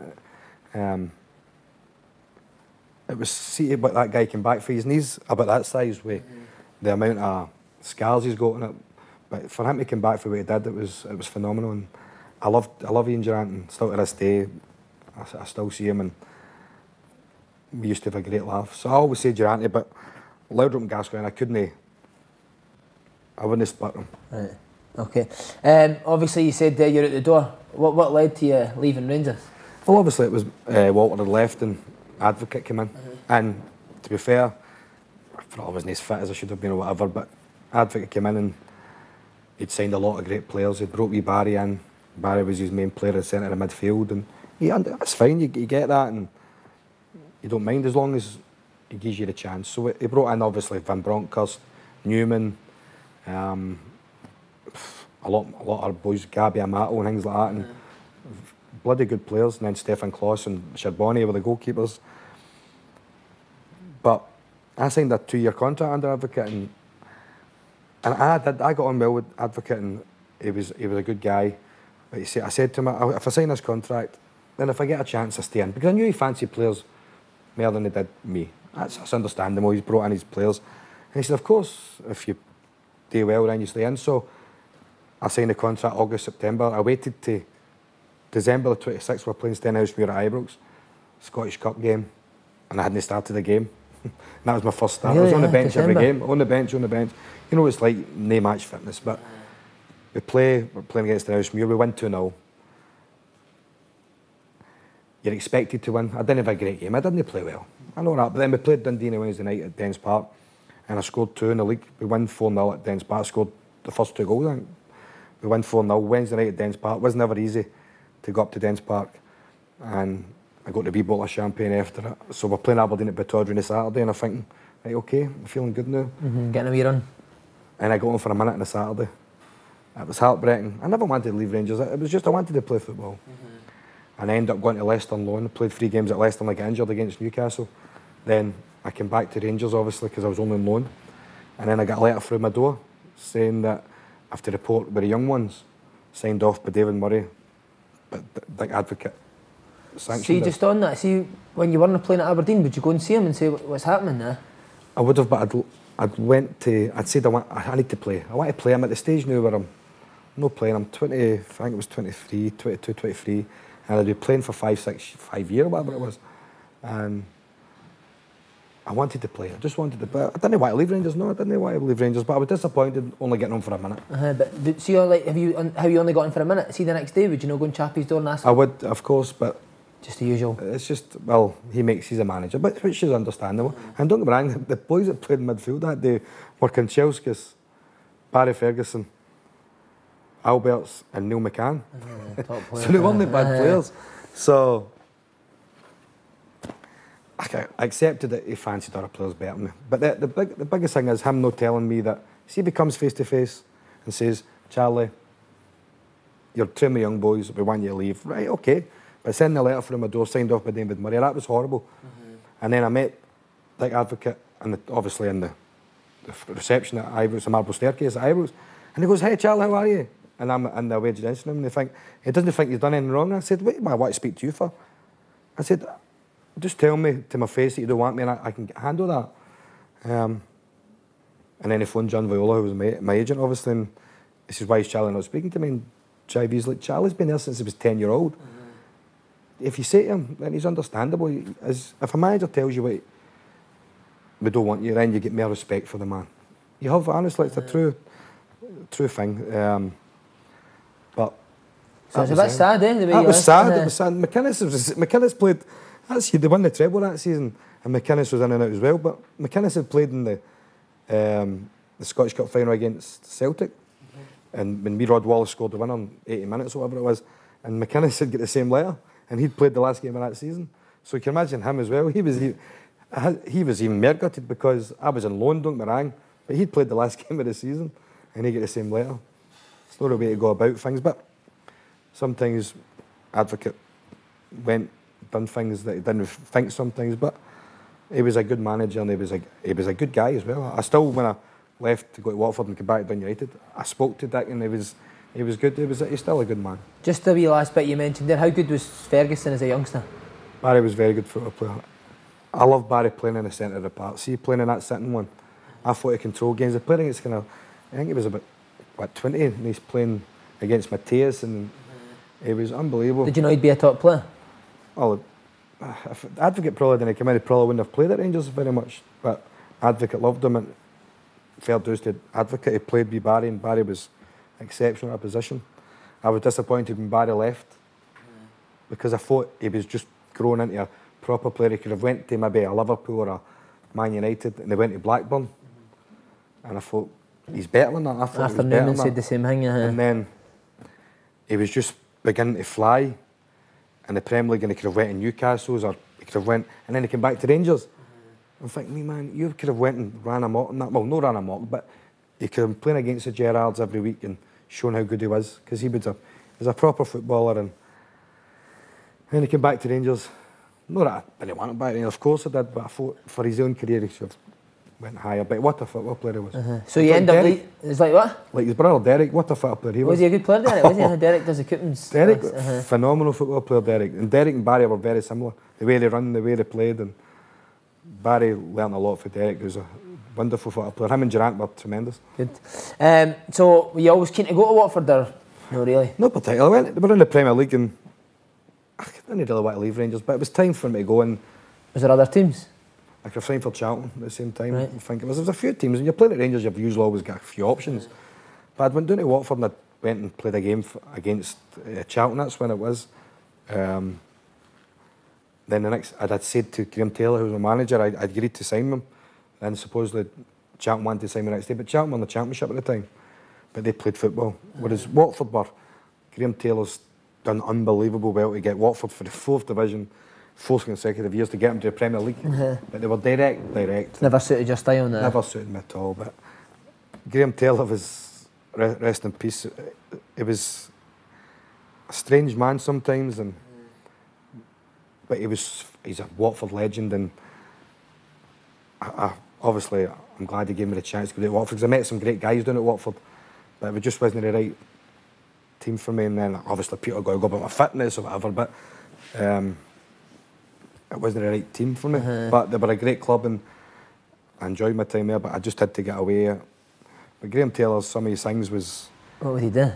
it was see about that guy came back for his knees about that size with the amount of scars he's got on it. But for him to come back for what he did, it was phenomenal. And I love Ian Durant, and still to this day, I still see him, and we used to have a great laugh. So I always say Durant, but Loudrock and Gascoigne, I wouldn't split them. Right. Okay. Obviously, you said you're at the door. What led to you leaving Rangers? Well, obviously it was Walter had left and Advocate came in. And to be fair, I thought I wasn't as fit as I should have been or whatever, but Advocate came in and he'd signed a lot of great players. He brought wee Barry in. Barry was his main player in centre of midfield, and that's fine, you get that, and you don't mind as long as he gives you the chance. So he brought in obviously Van Bronckhorst, Newman, a lot of boys, Gabby Amato and things like that, and bloody good players. And then Stefan Klos and Charbonnier were the goalkeepers. But I signed a 2-year contract under Advocate, and I got on well with Advocate, and he was a good guy. But I said to him, if I sign this contract, then if I get a chance, I stay in, because I knew he fancied players more than he did me. That's understandable. He's brought in his players, and he said, of course, if you do well, then you stay in. So I signed the contract August, September. I waited to December the 26th. We're playing Stenhousemuir at Ibrox, Scottish Cup game, and I hadn't started the game. And that was my first start. Really? I was on the bench December. every game, on the bench. You know, it's like no match fitness, but we're playing against Stenhousemuir. We win 2-0. You're expected to win. I didn't have a great game. I didn't play well. I know that. But then we played Dundee on Wednesday night at Dens Park, and I scored 2 in the league. We win 4-0 at Dens Park. I scored the first 2 goals, I think. We win 4-0 Wednesday night at Dens Park. It was never easy to go up to Dens Park. And I got the wee bottle of champagne after it. So we're playing Aberdeen at Pittodrie on a Saturday, and I'm thinking, right, okay, I'm feeling good now. Getting a wee run. And I got on for a minute on a Saturday. It was heartbreaking. I never wanted to leave Rangers. It was just I wanted to play football. And I ended up going to Leicester on loan. Played 3 games at Leicester and I got injured against Newcastle. Then I came back to Rangers, obviously, because I was only on loan. And then I got a letter through my door saying that I have to report with the young ones, signed off by David Murray, but Dick Advocate sanctioned See, it. just on that, see, when you weren't playing at Aberdeen, would you go and see him and say what's happening there? I would have, but I'd said I need to play. I want to play. I'm at the stage now where I'm not playing. I'm 20, I think it was 23, 22, 23, and I'd be playing for 5 years or whatever it was. And I wanted to play. I just wanted to play. I didn't want to leave Rangers. No, I didn't want to leave Rangers, but I was disappointed only getting on for a minute. But see, like, how you only got in for a minute? See, the next day, would you not go and chap his door and ask him? I would, of course, but just the usual. it's just, well, he's a manager, but which is understandable. And don't get me wrong, the boys that played in midfield that day were Kanchelskis, Barry Ferguson, Alberts, and Neil McCann. Top player. So they weren't bad players. So I accepted that he fancied other players better than me. But the biggest thing is him not telling me that. See, if he comes face to face and says, Charlie, you're two of my young boys, we want you to leave. Right, okay. But sending a letter through my door, signed off by David Murray, that was horrible. And then I met Dick Advocate, obviously in the reception at Ibrox, the marble staircase at Ibrox. And he goes, hey, Charlie, how are you? And I'm in the wage dressing room, and he doesn't think he's done anything wrong. I said, what do I want to speak to you for? I said, just tell me to my face that you don't want me and I can handle that. And then he phoned John Viola, who was my agent, obviously, and he says, why is Charlie not speaking to me? And JV's like, Charlie's been there since he was 10-year-old. If you say to him, then he's understandable. If a manager tells you what we don't want you, then you get more respect for the man. You have, honestly, it's a true thing. But so it's a bit sad, eh? That was sad. It was sad. McInnes played. They won the treble that season, and McInnes was in and out as well. But McInnes had played in the Scottish Cup final against Celtic, and when Rod Wallace scored the winner in 80 minutes or whatever it was, and McInnes had got the same letter, and he'd played the last game of that season. So you can imagine him as well. He was even more gutted because I was on loan, don't get me wrong, but he'd played the last game of the season, and he got the same letter. It's not a way to go about things, but sometimes Advocate done things that he didn't think sometimes, but he was a good manager and he was a good guy as well. I still, when I left to go to Watford and come back to Dundee United, I spoke to Dick and he was good. He's still a good man. Just the wee last bit you mentioned there, how good was Ferguson as a youngster? Barry was a very good football player. I love Barry playing in the centre of the park. See, playing in that sitting one, I thought he controlled games. The playing against I think he was about 20, and he's playing against Mateus, and he was unbelievable. Did you know he'd be a top player? Well, if Advocate probably didn't come in, he probably wouldn't have played at Rangers very much. But Advocate loved him, and fair dues to Advocate. He played with Barry, and Barry was exceptional at a position. I was disappointed when Barry left because I thought he was just growing into a proper player. He could have went to maybe a Liverpool or a Man United, and they went to Blackburn. And I thought, he's better than that. I thought Arthur Newman said the same thing. And then he was just beginning to fly in the Premier League, and he could have went in Newcastle's, or he could have went, and then he came back to Rangers. I'm thinking, man, you could have went and ran amok, well, not ran amok, but he could have been playing against the Gerrards every week and shown how good he was, because he was a proper footballer. And then he came back to Rangers. Not that I didn't want him back to Rangers, of course I did, but I thought for his own career he should have went higher. But what a football player he was. So you end up it's like what? Like his brother Derek, what a football player he was. Was he a good player, Derek? Was he? Derek does the Coopens. Derek, phenomenal football player, Derek. And Derek and Barry were very similar. The way they run, the way they played, and Barry learnt a lot from Derek, who's a wonderful football player. Him and Durant were tremendous. Good. So were you always keen to go to Watford, or no really? Not particularly. We were in the Premier League and I didn't really want to leave Rangers, but it was time for me to go. And was there other teams? I could sign for Charlton at the same time. Right. I think there was a few teams, and you're playing at Rangers, you've usually always got a few options. But I went down to Watford and I went and played a game against Charlton. That's when it was. Then I'd said to Graham Taylor, who was my manager, I'd agreed to sign him. And supposedly Charlton wanted to sign me the next day, but Charlton won the Championship at the time. But they played football. Whereas Watford were, Graham Taylor's done unbelievable well to get Watford for the 4th division, 4 consecutive years to get them to the Premier League. But they were direct. Never suited your style, no? Never suited me at all. But Graham Taylor was rest in peace. He was a strange man sometimes, but he's a Watford legend, and obviously I'm glad he gave me the chance to go to Watford, because I met some great guys down at Watford, but it just wasn't the right team for me. And then obviously Peter got to go about my fitness or whatever, but it wasn't the right team for me. But they were a great club, and I enjoyed my time there, but I just had to get away. But Graham Taylor, some of his things was... What would he do?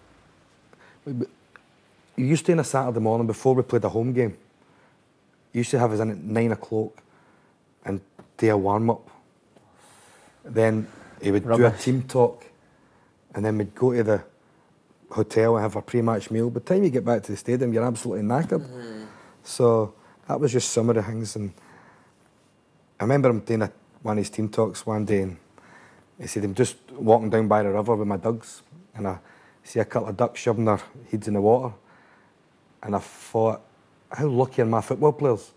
He used to, on a Saturday morning, before we played a home game, he used to have us in at 9 o'clock and do a warm-up. Then he would do a team talk, and then we'd go to the hotel and have a pre-match meal. By the time you get back to the stadium, you're absolutely knackered. So that was just some of the things. And I remember him doing one of his team talks one day, and he said, I'm just walking down by the river with my ducks, and I see a couple of ducks shoving their heads in the water. And I thought, how lucky are my football players?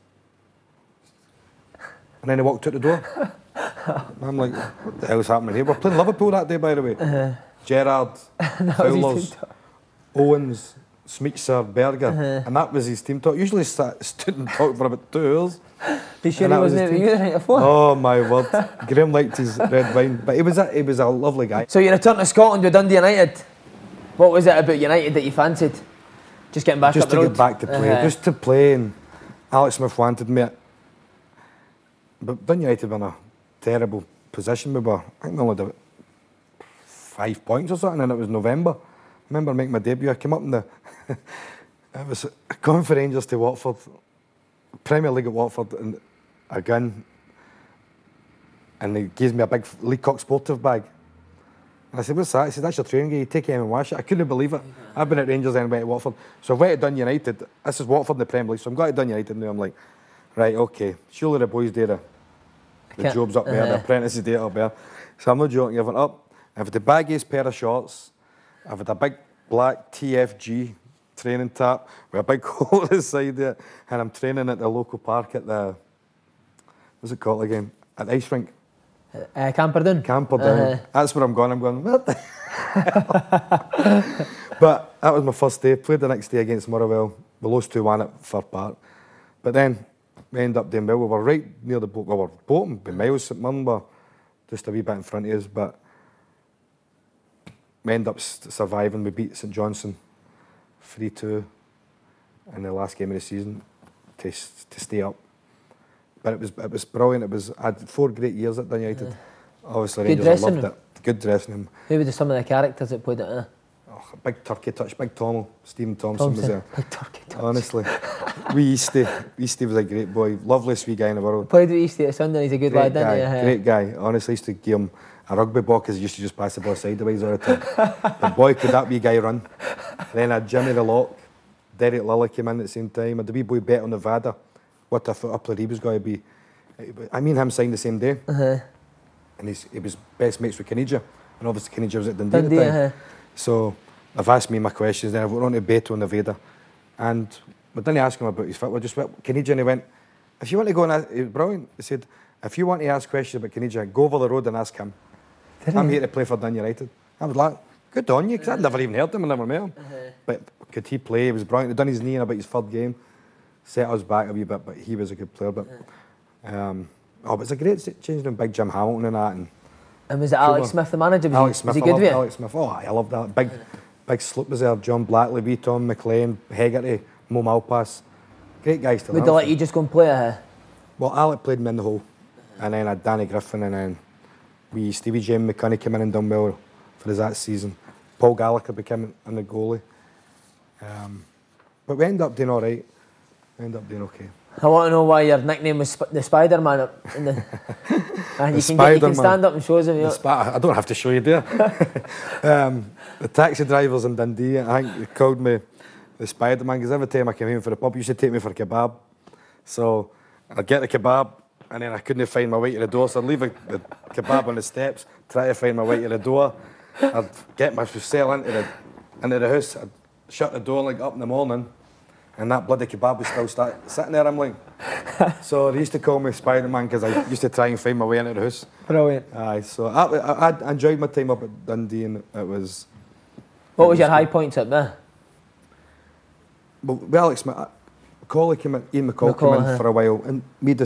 And then he walked out the door. And I'm like, what the hell's happening here? We're playing Liverpool that day, by the way. Gerrard, Fowlers, Owens, Smeetser, Berger. And that was his team talk. Usually stood and talked for about 2 hours. Are you sure he wasn't at you right before? Oh my word. Graham liked his red wine. But he was a lovely guy. So you returned to Scotland with Dundee United. What was it about United that you fancied? Just getting back up the road? Just to get back to play. Just to play, and Alex Smith wanted me. But Dundee United were in a terrible position. I think we only did 5 points or something, and it was November. I remember making my debut. I came up in it was going for Rangers to Watford, Premier League at Watford, and again, and he gives me a big Leacock Sportive bag. And I said, what's that? He said, that's your training gear, you take it and wash it. I couldn't believe it. I've been at Rangers and went to Watford. So I went to Dundee United. This is Watford in the Premier League, so I'm going to Dundee United now. I'm like, right, okay, surely the boys do the jobs up there, the apprentices do it up there. So I'm not joking, I went up, I've had the baggiest pair of shorts, I've had a big black TFG training top with a big hole at the side there, and I'm training at the local park at the, what's it called again? At the ice rink. Camperdown? Camperdown. That's where I'm going. I'm going, what the But that was my first day. Played the next day against Motherwell. We lost 2-1 at Fir Park. But then we ended up doing well. We were right near the boat. We were bottom by miles. St Mirren were just a wee bit in front of us. But we ended up surviving. We beat St Johnstone 3-2 in the last game of the season to stay up. But it was brilliant. I had 4 great years at Dundee United. Obviously, Rangers, I loved it. Good dressing room. Who were some of the characters that played it? Big Turkey touch, Big Tomo, Stephen Thompson was there. Big Turkey touch. Honestly. Eastie was a great boy. Loveliest wee guy in the world. Played with Eastie at Sunderland, he's a good lad, didn't he? Great guy. Honestly, I used to give him a rugby ball because he used to just pass the ball sideways all the time. But boy, could that wee guy run. And then I had Jimmy the Lock, Derek Lilly came in at the same time, and the wee boy Bet on Nevada. What a foot upper he was going to be. I mean, him signed the same day. And he was best mates with Caniggia. And obviously Caniggia was at Dundee at the time. So I've asked me my questions, then I went on to Beto and Nevada. And I didn't ask him about his football, just went Caniggia, and he went, if you want to go and ask, he was brilliant. He said, if you want to ask questions about Caniggia, go over the road and ask him. I'm here to play for Dundee United. I was like, good on you, because I'd never even heard him, I never met him. But could he play? He was brilliant. He'd done his knee in about his 3rd game. Set us back a wee bit, but he was a good player. But but it's a great change in Big Jim Hamilton and that. And was it Alex Smith the manager? Was he good with it? Alex Smith. Oh, I loved that. Big Sloop was there. John Blackley, wee Tom McLean, Hegarty, Mo Malpass. Great guys to Would they let you just go and play? Well, Alec played me in the hole, and then I had Danny Griffin, and then Stevie James McCunney came in and done well for us that season. Paul Gallagher became in the goalie. But we ended up doing all right. We ended up doing okay. I want to know why your nickname was the Spider-Man. And you can stand up and show them. I don't have to show you there. The taxi drivers in Dundee, I think they called me the Spider-Man, because every time I came home for the pub, you used to take me for a kebab. So I'd get the kebab, and then I couldn't find my way to the door, so I'd leave the kebab on the steps, try to find my way to the door. I'd get myself into the house, I'd shut the door like up in the morning, and that bloody kebab was still sitting there. I'm like, so they used to call me Spider-Man because I used to try and find my way into the house. Brilliant. Aye, so I enjoyed my time up at Dundee, and it was. What was your high points up there? Well, Alex McCauley came in, Ian McCall came in for a while, and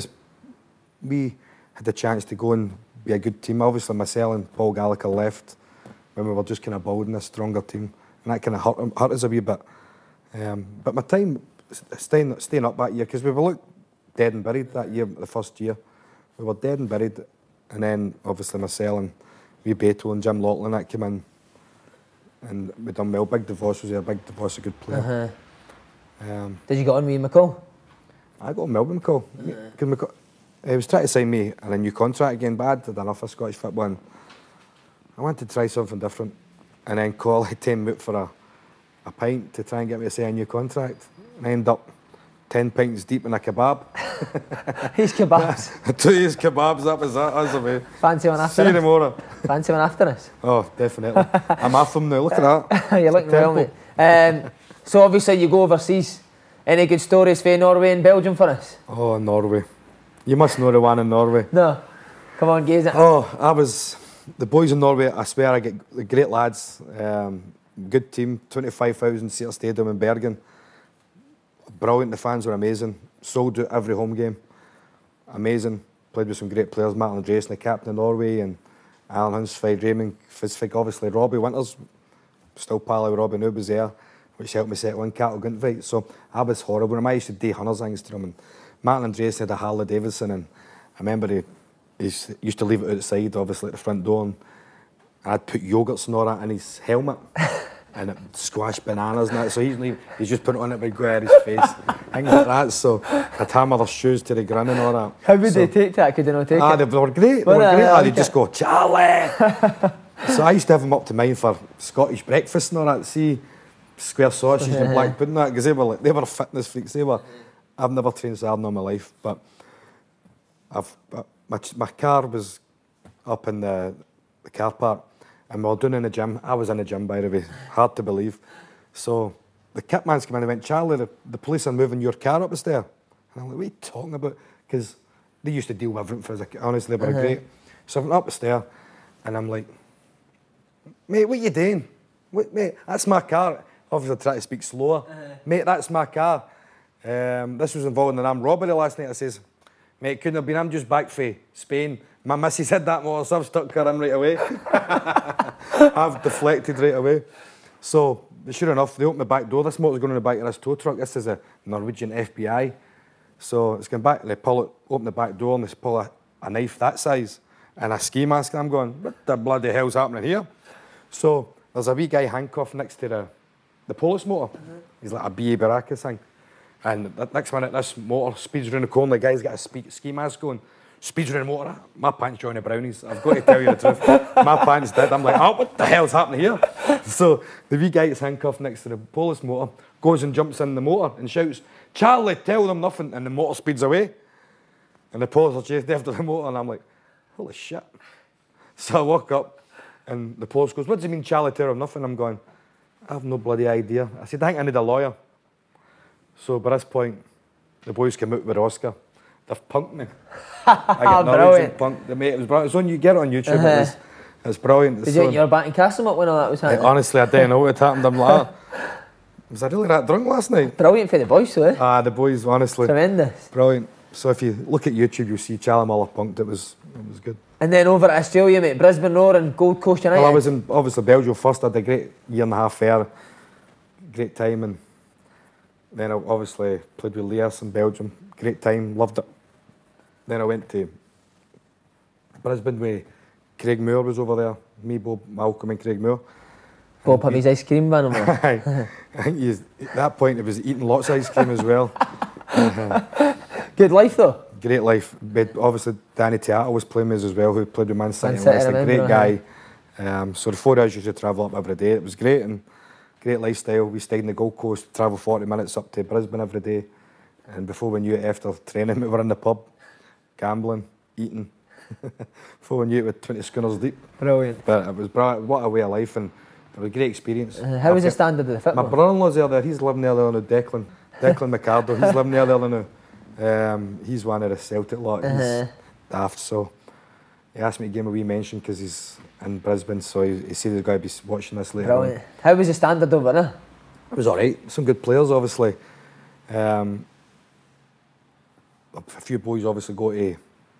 we had the chance to go and be a good team. Obviously, myself and Paul Gallagher left when we were just kind of building a stronger team, and that kind of hurt us a wee bit. But my time staying up that year, because we were dead and buried that year, the first year. We were dead and buried, and then obviously myself and wee Beto and Jim Laughlin that came in, and we done well. Big DeVos was there. Big DeVos a good player. Did you get on with McCall? I got on well with McCall. Because he was trying to sign me on a new contract again, but I had enough of Scottish football. And I wanted to try something different. And then Collie came me out for a pint to try and get me to sign a new contract. And I ended up 10 pints deep in a kebab. His kebabs. 2 years kebabs, that was a way. Fancy one after See you tomorrow. Fancy one after us? Oh, definitely. I'm off them now, look at that. You're looking well, mate. So obviously you go overseas. Any good stories for Norway and Belgium for us? Oh, Norway. You must know the one in Norway. No. Come on, gaze it. Oh, the boys in Norway, I swear, I get great lads. Good team, 25,000 seat stadium in Bergen. Brilliant, the fans were amazing. Sold out every home game. Amazing. Played with some great players, Martin Andreasen, the captain of Norway, and Alan Hunsfeld, Raymond Fisfig, obviously Robbie Winters, still pal with Robbie now, was there, which helped me settle in Cattle Gunfight. So I was horrible. I used to do hunters things to him. And Martin Andreasen had a Harley Davidson, and I remember he used to leave it outside, obviously at the front door, and I'd put yogurts and all that in his helmet. And it squashed bananas and that, so he's just put it on it by going his face, things like that. So I'd hammer their shoes to the grin and all that. How would they take that? Could they not take it? They were great. They'd just go, Charlie! So I used to have them up to mine for Scottish breakfast and all that. See, square sausage and black pudding, that, because they were fitness freaks. I've never trained so hard in all my life, but my car was up in the car park. And we were doing in the gym. I was in the gym, by the way. Hard to believe. So the kit man's came in and went, Charlie, the police are moving your car up the stair. And I'm like, what are you talking about? Because they used to deal with everything for us. Honestly, they were great. So I went up the stair and I'm like, mate, what are you doing? Mate, that's my car. Obviously, I try to speak slower. Mate, that's my car. This was involved in an armed robbery last night. I says, mate, couldn't have been. I'm just back from Spain. My missus had that motor, so I've stuck her in right away. I've deflected right away. So, sure enough, they opened the back door. This motor's going in the back of this tow truck. This is a Norwegian FBI. So, it's going back, they open the back door and they pull a knife that size and a ski mask. And I'm going, what the bloody hell's happening here? So, there's a wee guy handcuffed next to the police motor. He's like a B.A. Baracus thing. And the next minute, this motor speeds around the corner. The guy's got a ski mask on. Speeds around the motor. My pants join the brownies. I've got to tell you the truth. My pants did. I'm like, oh, what the hell's happening here? So the wee guy is handcuffed next to the police motor, goes and jumps in the motor and shouts, Charlie, tell them nothing. And the motor speeds away. And the police are chasing after the motor. And I'm like, holy shit. So I walk up and the police goes, what does it mean, Charlie, tell them nothing? I'm going, I have no bloody idea. I said, I think I need a lawyer. So by this point, the boys came out with Oscar. They've punked me. I got Norwegian punked. Mate, it was brilliant. It's on, you get it on YouTube. It's brilliant. Did you think you were batting Castle up when all that was happening? Honestly, I didn't know what happened. I'm like, was I really that drunk last night? Brilliant for the boys, though, eh? The boys, honestly. Tremendous. Brilliant. So if you look at YouTube, you'll see Charlie Muller punked. It was good. And then over at Australia, mate, Brisbane Roar and Gold Coast United. Well, I was in, obviously, Belgium first. I had a great year and a half there. Great time. And then I obviously played with Lias in Belgium. Great time. Loved it. Then I went to Brisbane with Craig Moore was over there. Me, Bob, Malcolm and Craig Moore. Bob had his ice cream van over. I think at that point he was eating lots of ice cream as well. Good life though? Great life. But obviously Danny Teatto was playing with us as well, who played with Man City. A great guy. So the 4 hours used to travel up every day. It was great and great lifestyle. We stayed in the Gold Coast, travel 40 minutes up to Brisbane every day. And before we knew it, after training, we were in the pub. Gambling, eating. Before we knew it, we were 20 schooners deep. Brilliant. But it was brilliant. What a way of life, and it was a great experience. How was the standard of the football? My brother-in-law's there. He's living there now, Declan. Declan McArdle, he's living there now. He's one of the Celtic lot. He's daft, so he asked me to give him a wee mention because he's in Brisbane, so he said he's going to be watching this later on. How was the standard over there? It was alright. Some good players, obviously. A few boys obviously go to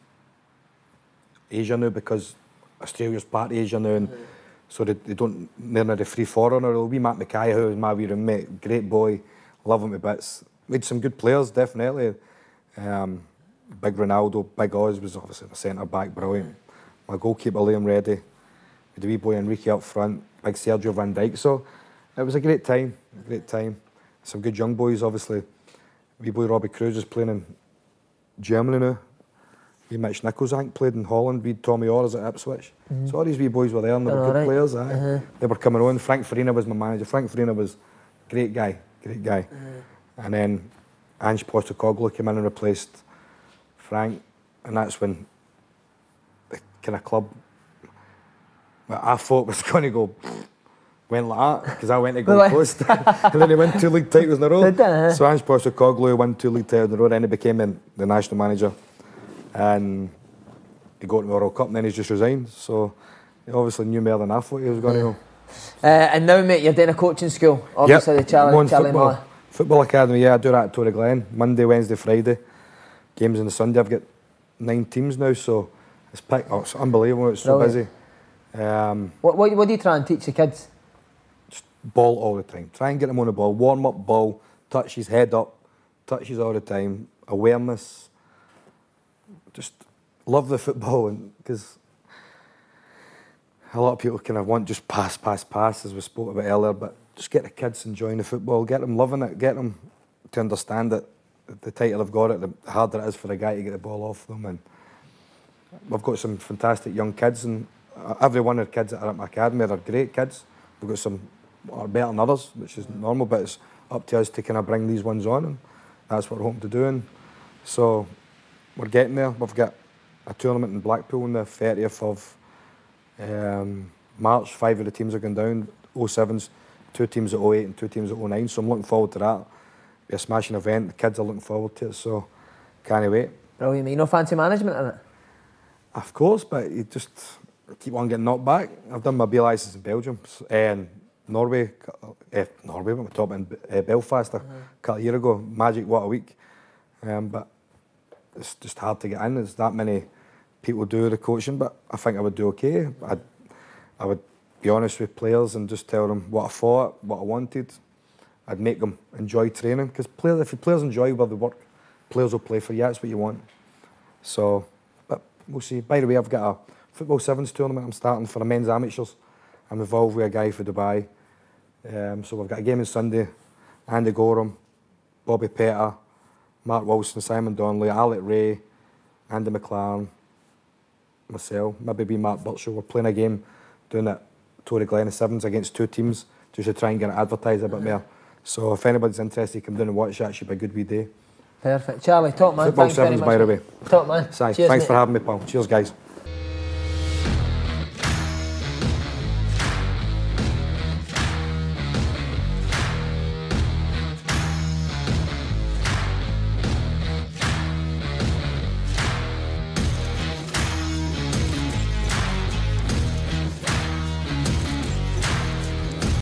Asia now because Australia's part of Asia now, and so they don't, they're not a free foreigner. It'll be Matt Mackay, who was my wee roommate, great boy, love him to bits. We had some good players, definitely. Big Ronaldo, Big Oz was obviously the centre back, brilliant. My goalkeeper Liam Reddy, with the wee boy Enrique up front, big Sergio Van Dijk. So it was a great time, Some good young boys, obviously. Wee boy Robbie Cruz is playing in Germany now. Wee Mitch Nichols, I think, played in Holland. Wee Tommy Orr at Ipswich. So all these wee boys were there and they were good players. They were coming on. Frank Farina was my manager. Frank Farina was a great guy. And then Ange Postecoglou came in and replaced Frank, and that's when the kind of club that I thought was going to go went like that, because I went to Gold Coast and then he won 2 league titles in a row. So Ange Postecoglou won 2 league titles in a row, then he became the national manager and he got to the World Cup and then he's just resigned. So he obviously knew more than I thought he was going to know. And now, mate, you're doing a coaching school, obviously. The Charlie Football Academy, yeah, I do that at Torry Glen, Monday, Wednesday, Friday. Games on the Sunday. I've got 9 teams now, so it's unbelievable. It's so busy. What do you try and teach the kids? Just ball all the time. Try and get them on the ball. Warm up ball, touches, head up, touches all the time. Awareness. Just love the football, and because a lot of people kind of want just pass, as we spoke about earlier, but just get the kids enjoying the football, get them loving it, get them to understand that the tighter they've got it, the harder it is for a guy to get the ball off them. And we've got some fantastic young kids, and every one of the kids that are at my academy are great kids. We've got some are better than others, which is normal, but it's up to us to kind of bring these ones on, and that's what we're hoping to do. And so we're getting there. We've got a tournament in Blackpool on the 30th of March. 5 of the teams are going down, 07s, 2 teams at 08 and 2 teams at 09, so I'm looking forward to that. It'll be a smashing event, the kids are looking forward to it, so can't wait. Brilliant, you no fancy management in it? Of course, but you just keep on getting knocked back. I've done my B licence in Belgium and Norway, went to top in Belfast a couple of years ago. Magic, what a week. But it's just hard to get in. There's that many people do the coaching, but I think I would do okay. I would be honest with players and just tell them what I thought, what I wanted. I'd make them enjoy training, because if the players enjoy where they work, players will play for you. That's what you want. So, but we'll see. By the way, I've got a football sevens tournament I'm starting for the men's amateurs. I'm involved with a guy for Dubai. So we've got a game on Sunday. Andy Gorham, Bobby Petter, Mark Wilson, Simon Donnelly, Alec Ray, Andy McLaren, myself, maybe be Mark Birchall. We're playing a game doing it Torry Glen Sevens against 2 teams just to try and get it advertised a bit more. So if anybody's interested, come down and watch that. Should be a good wee day. Perfect. Charlie, top man. Football sevens, by the way. Top man. Thanks Cheers, for having me, pal. Cheers, guys.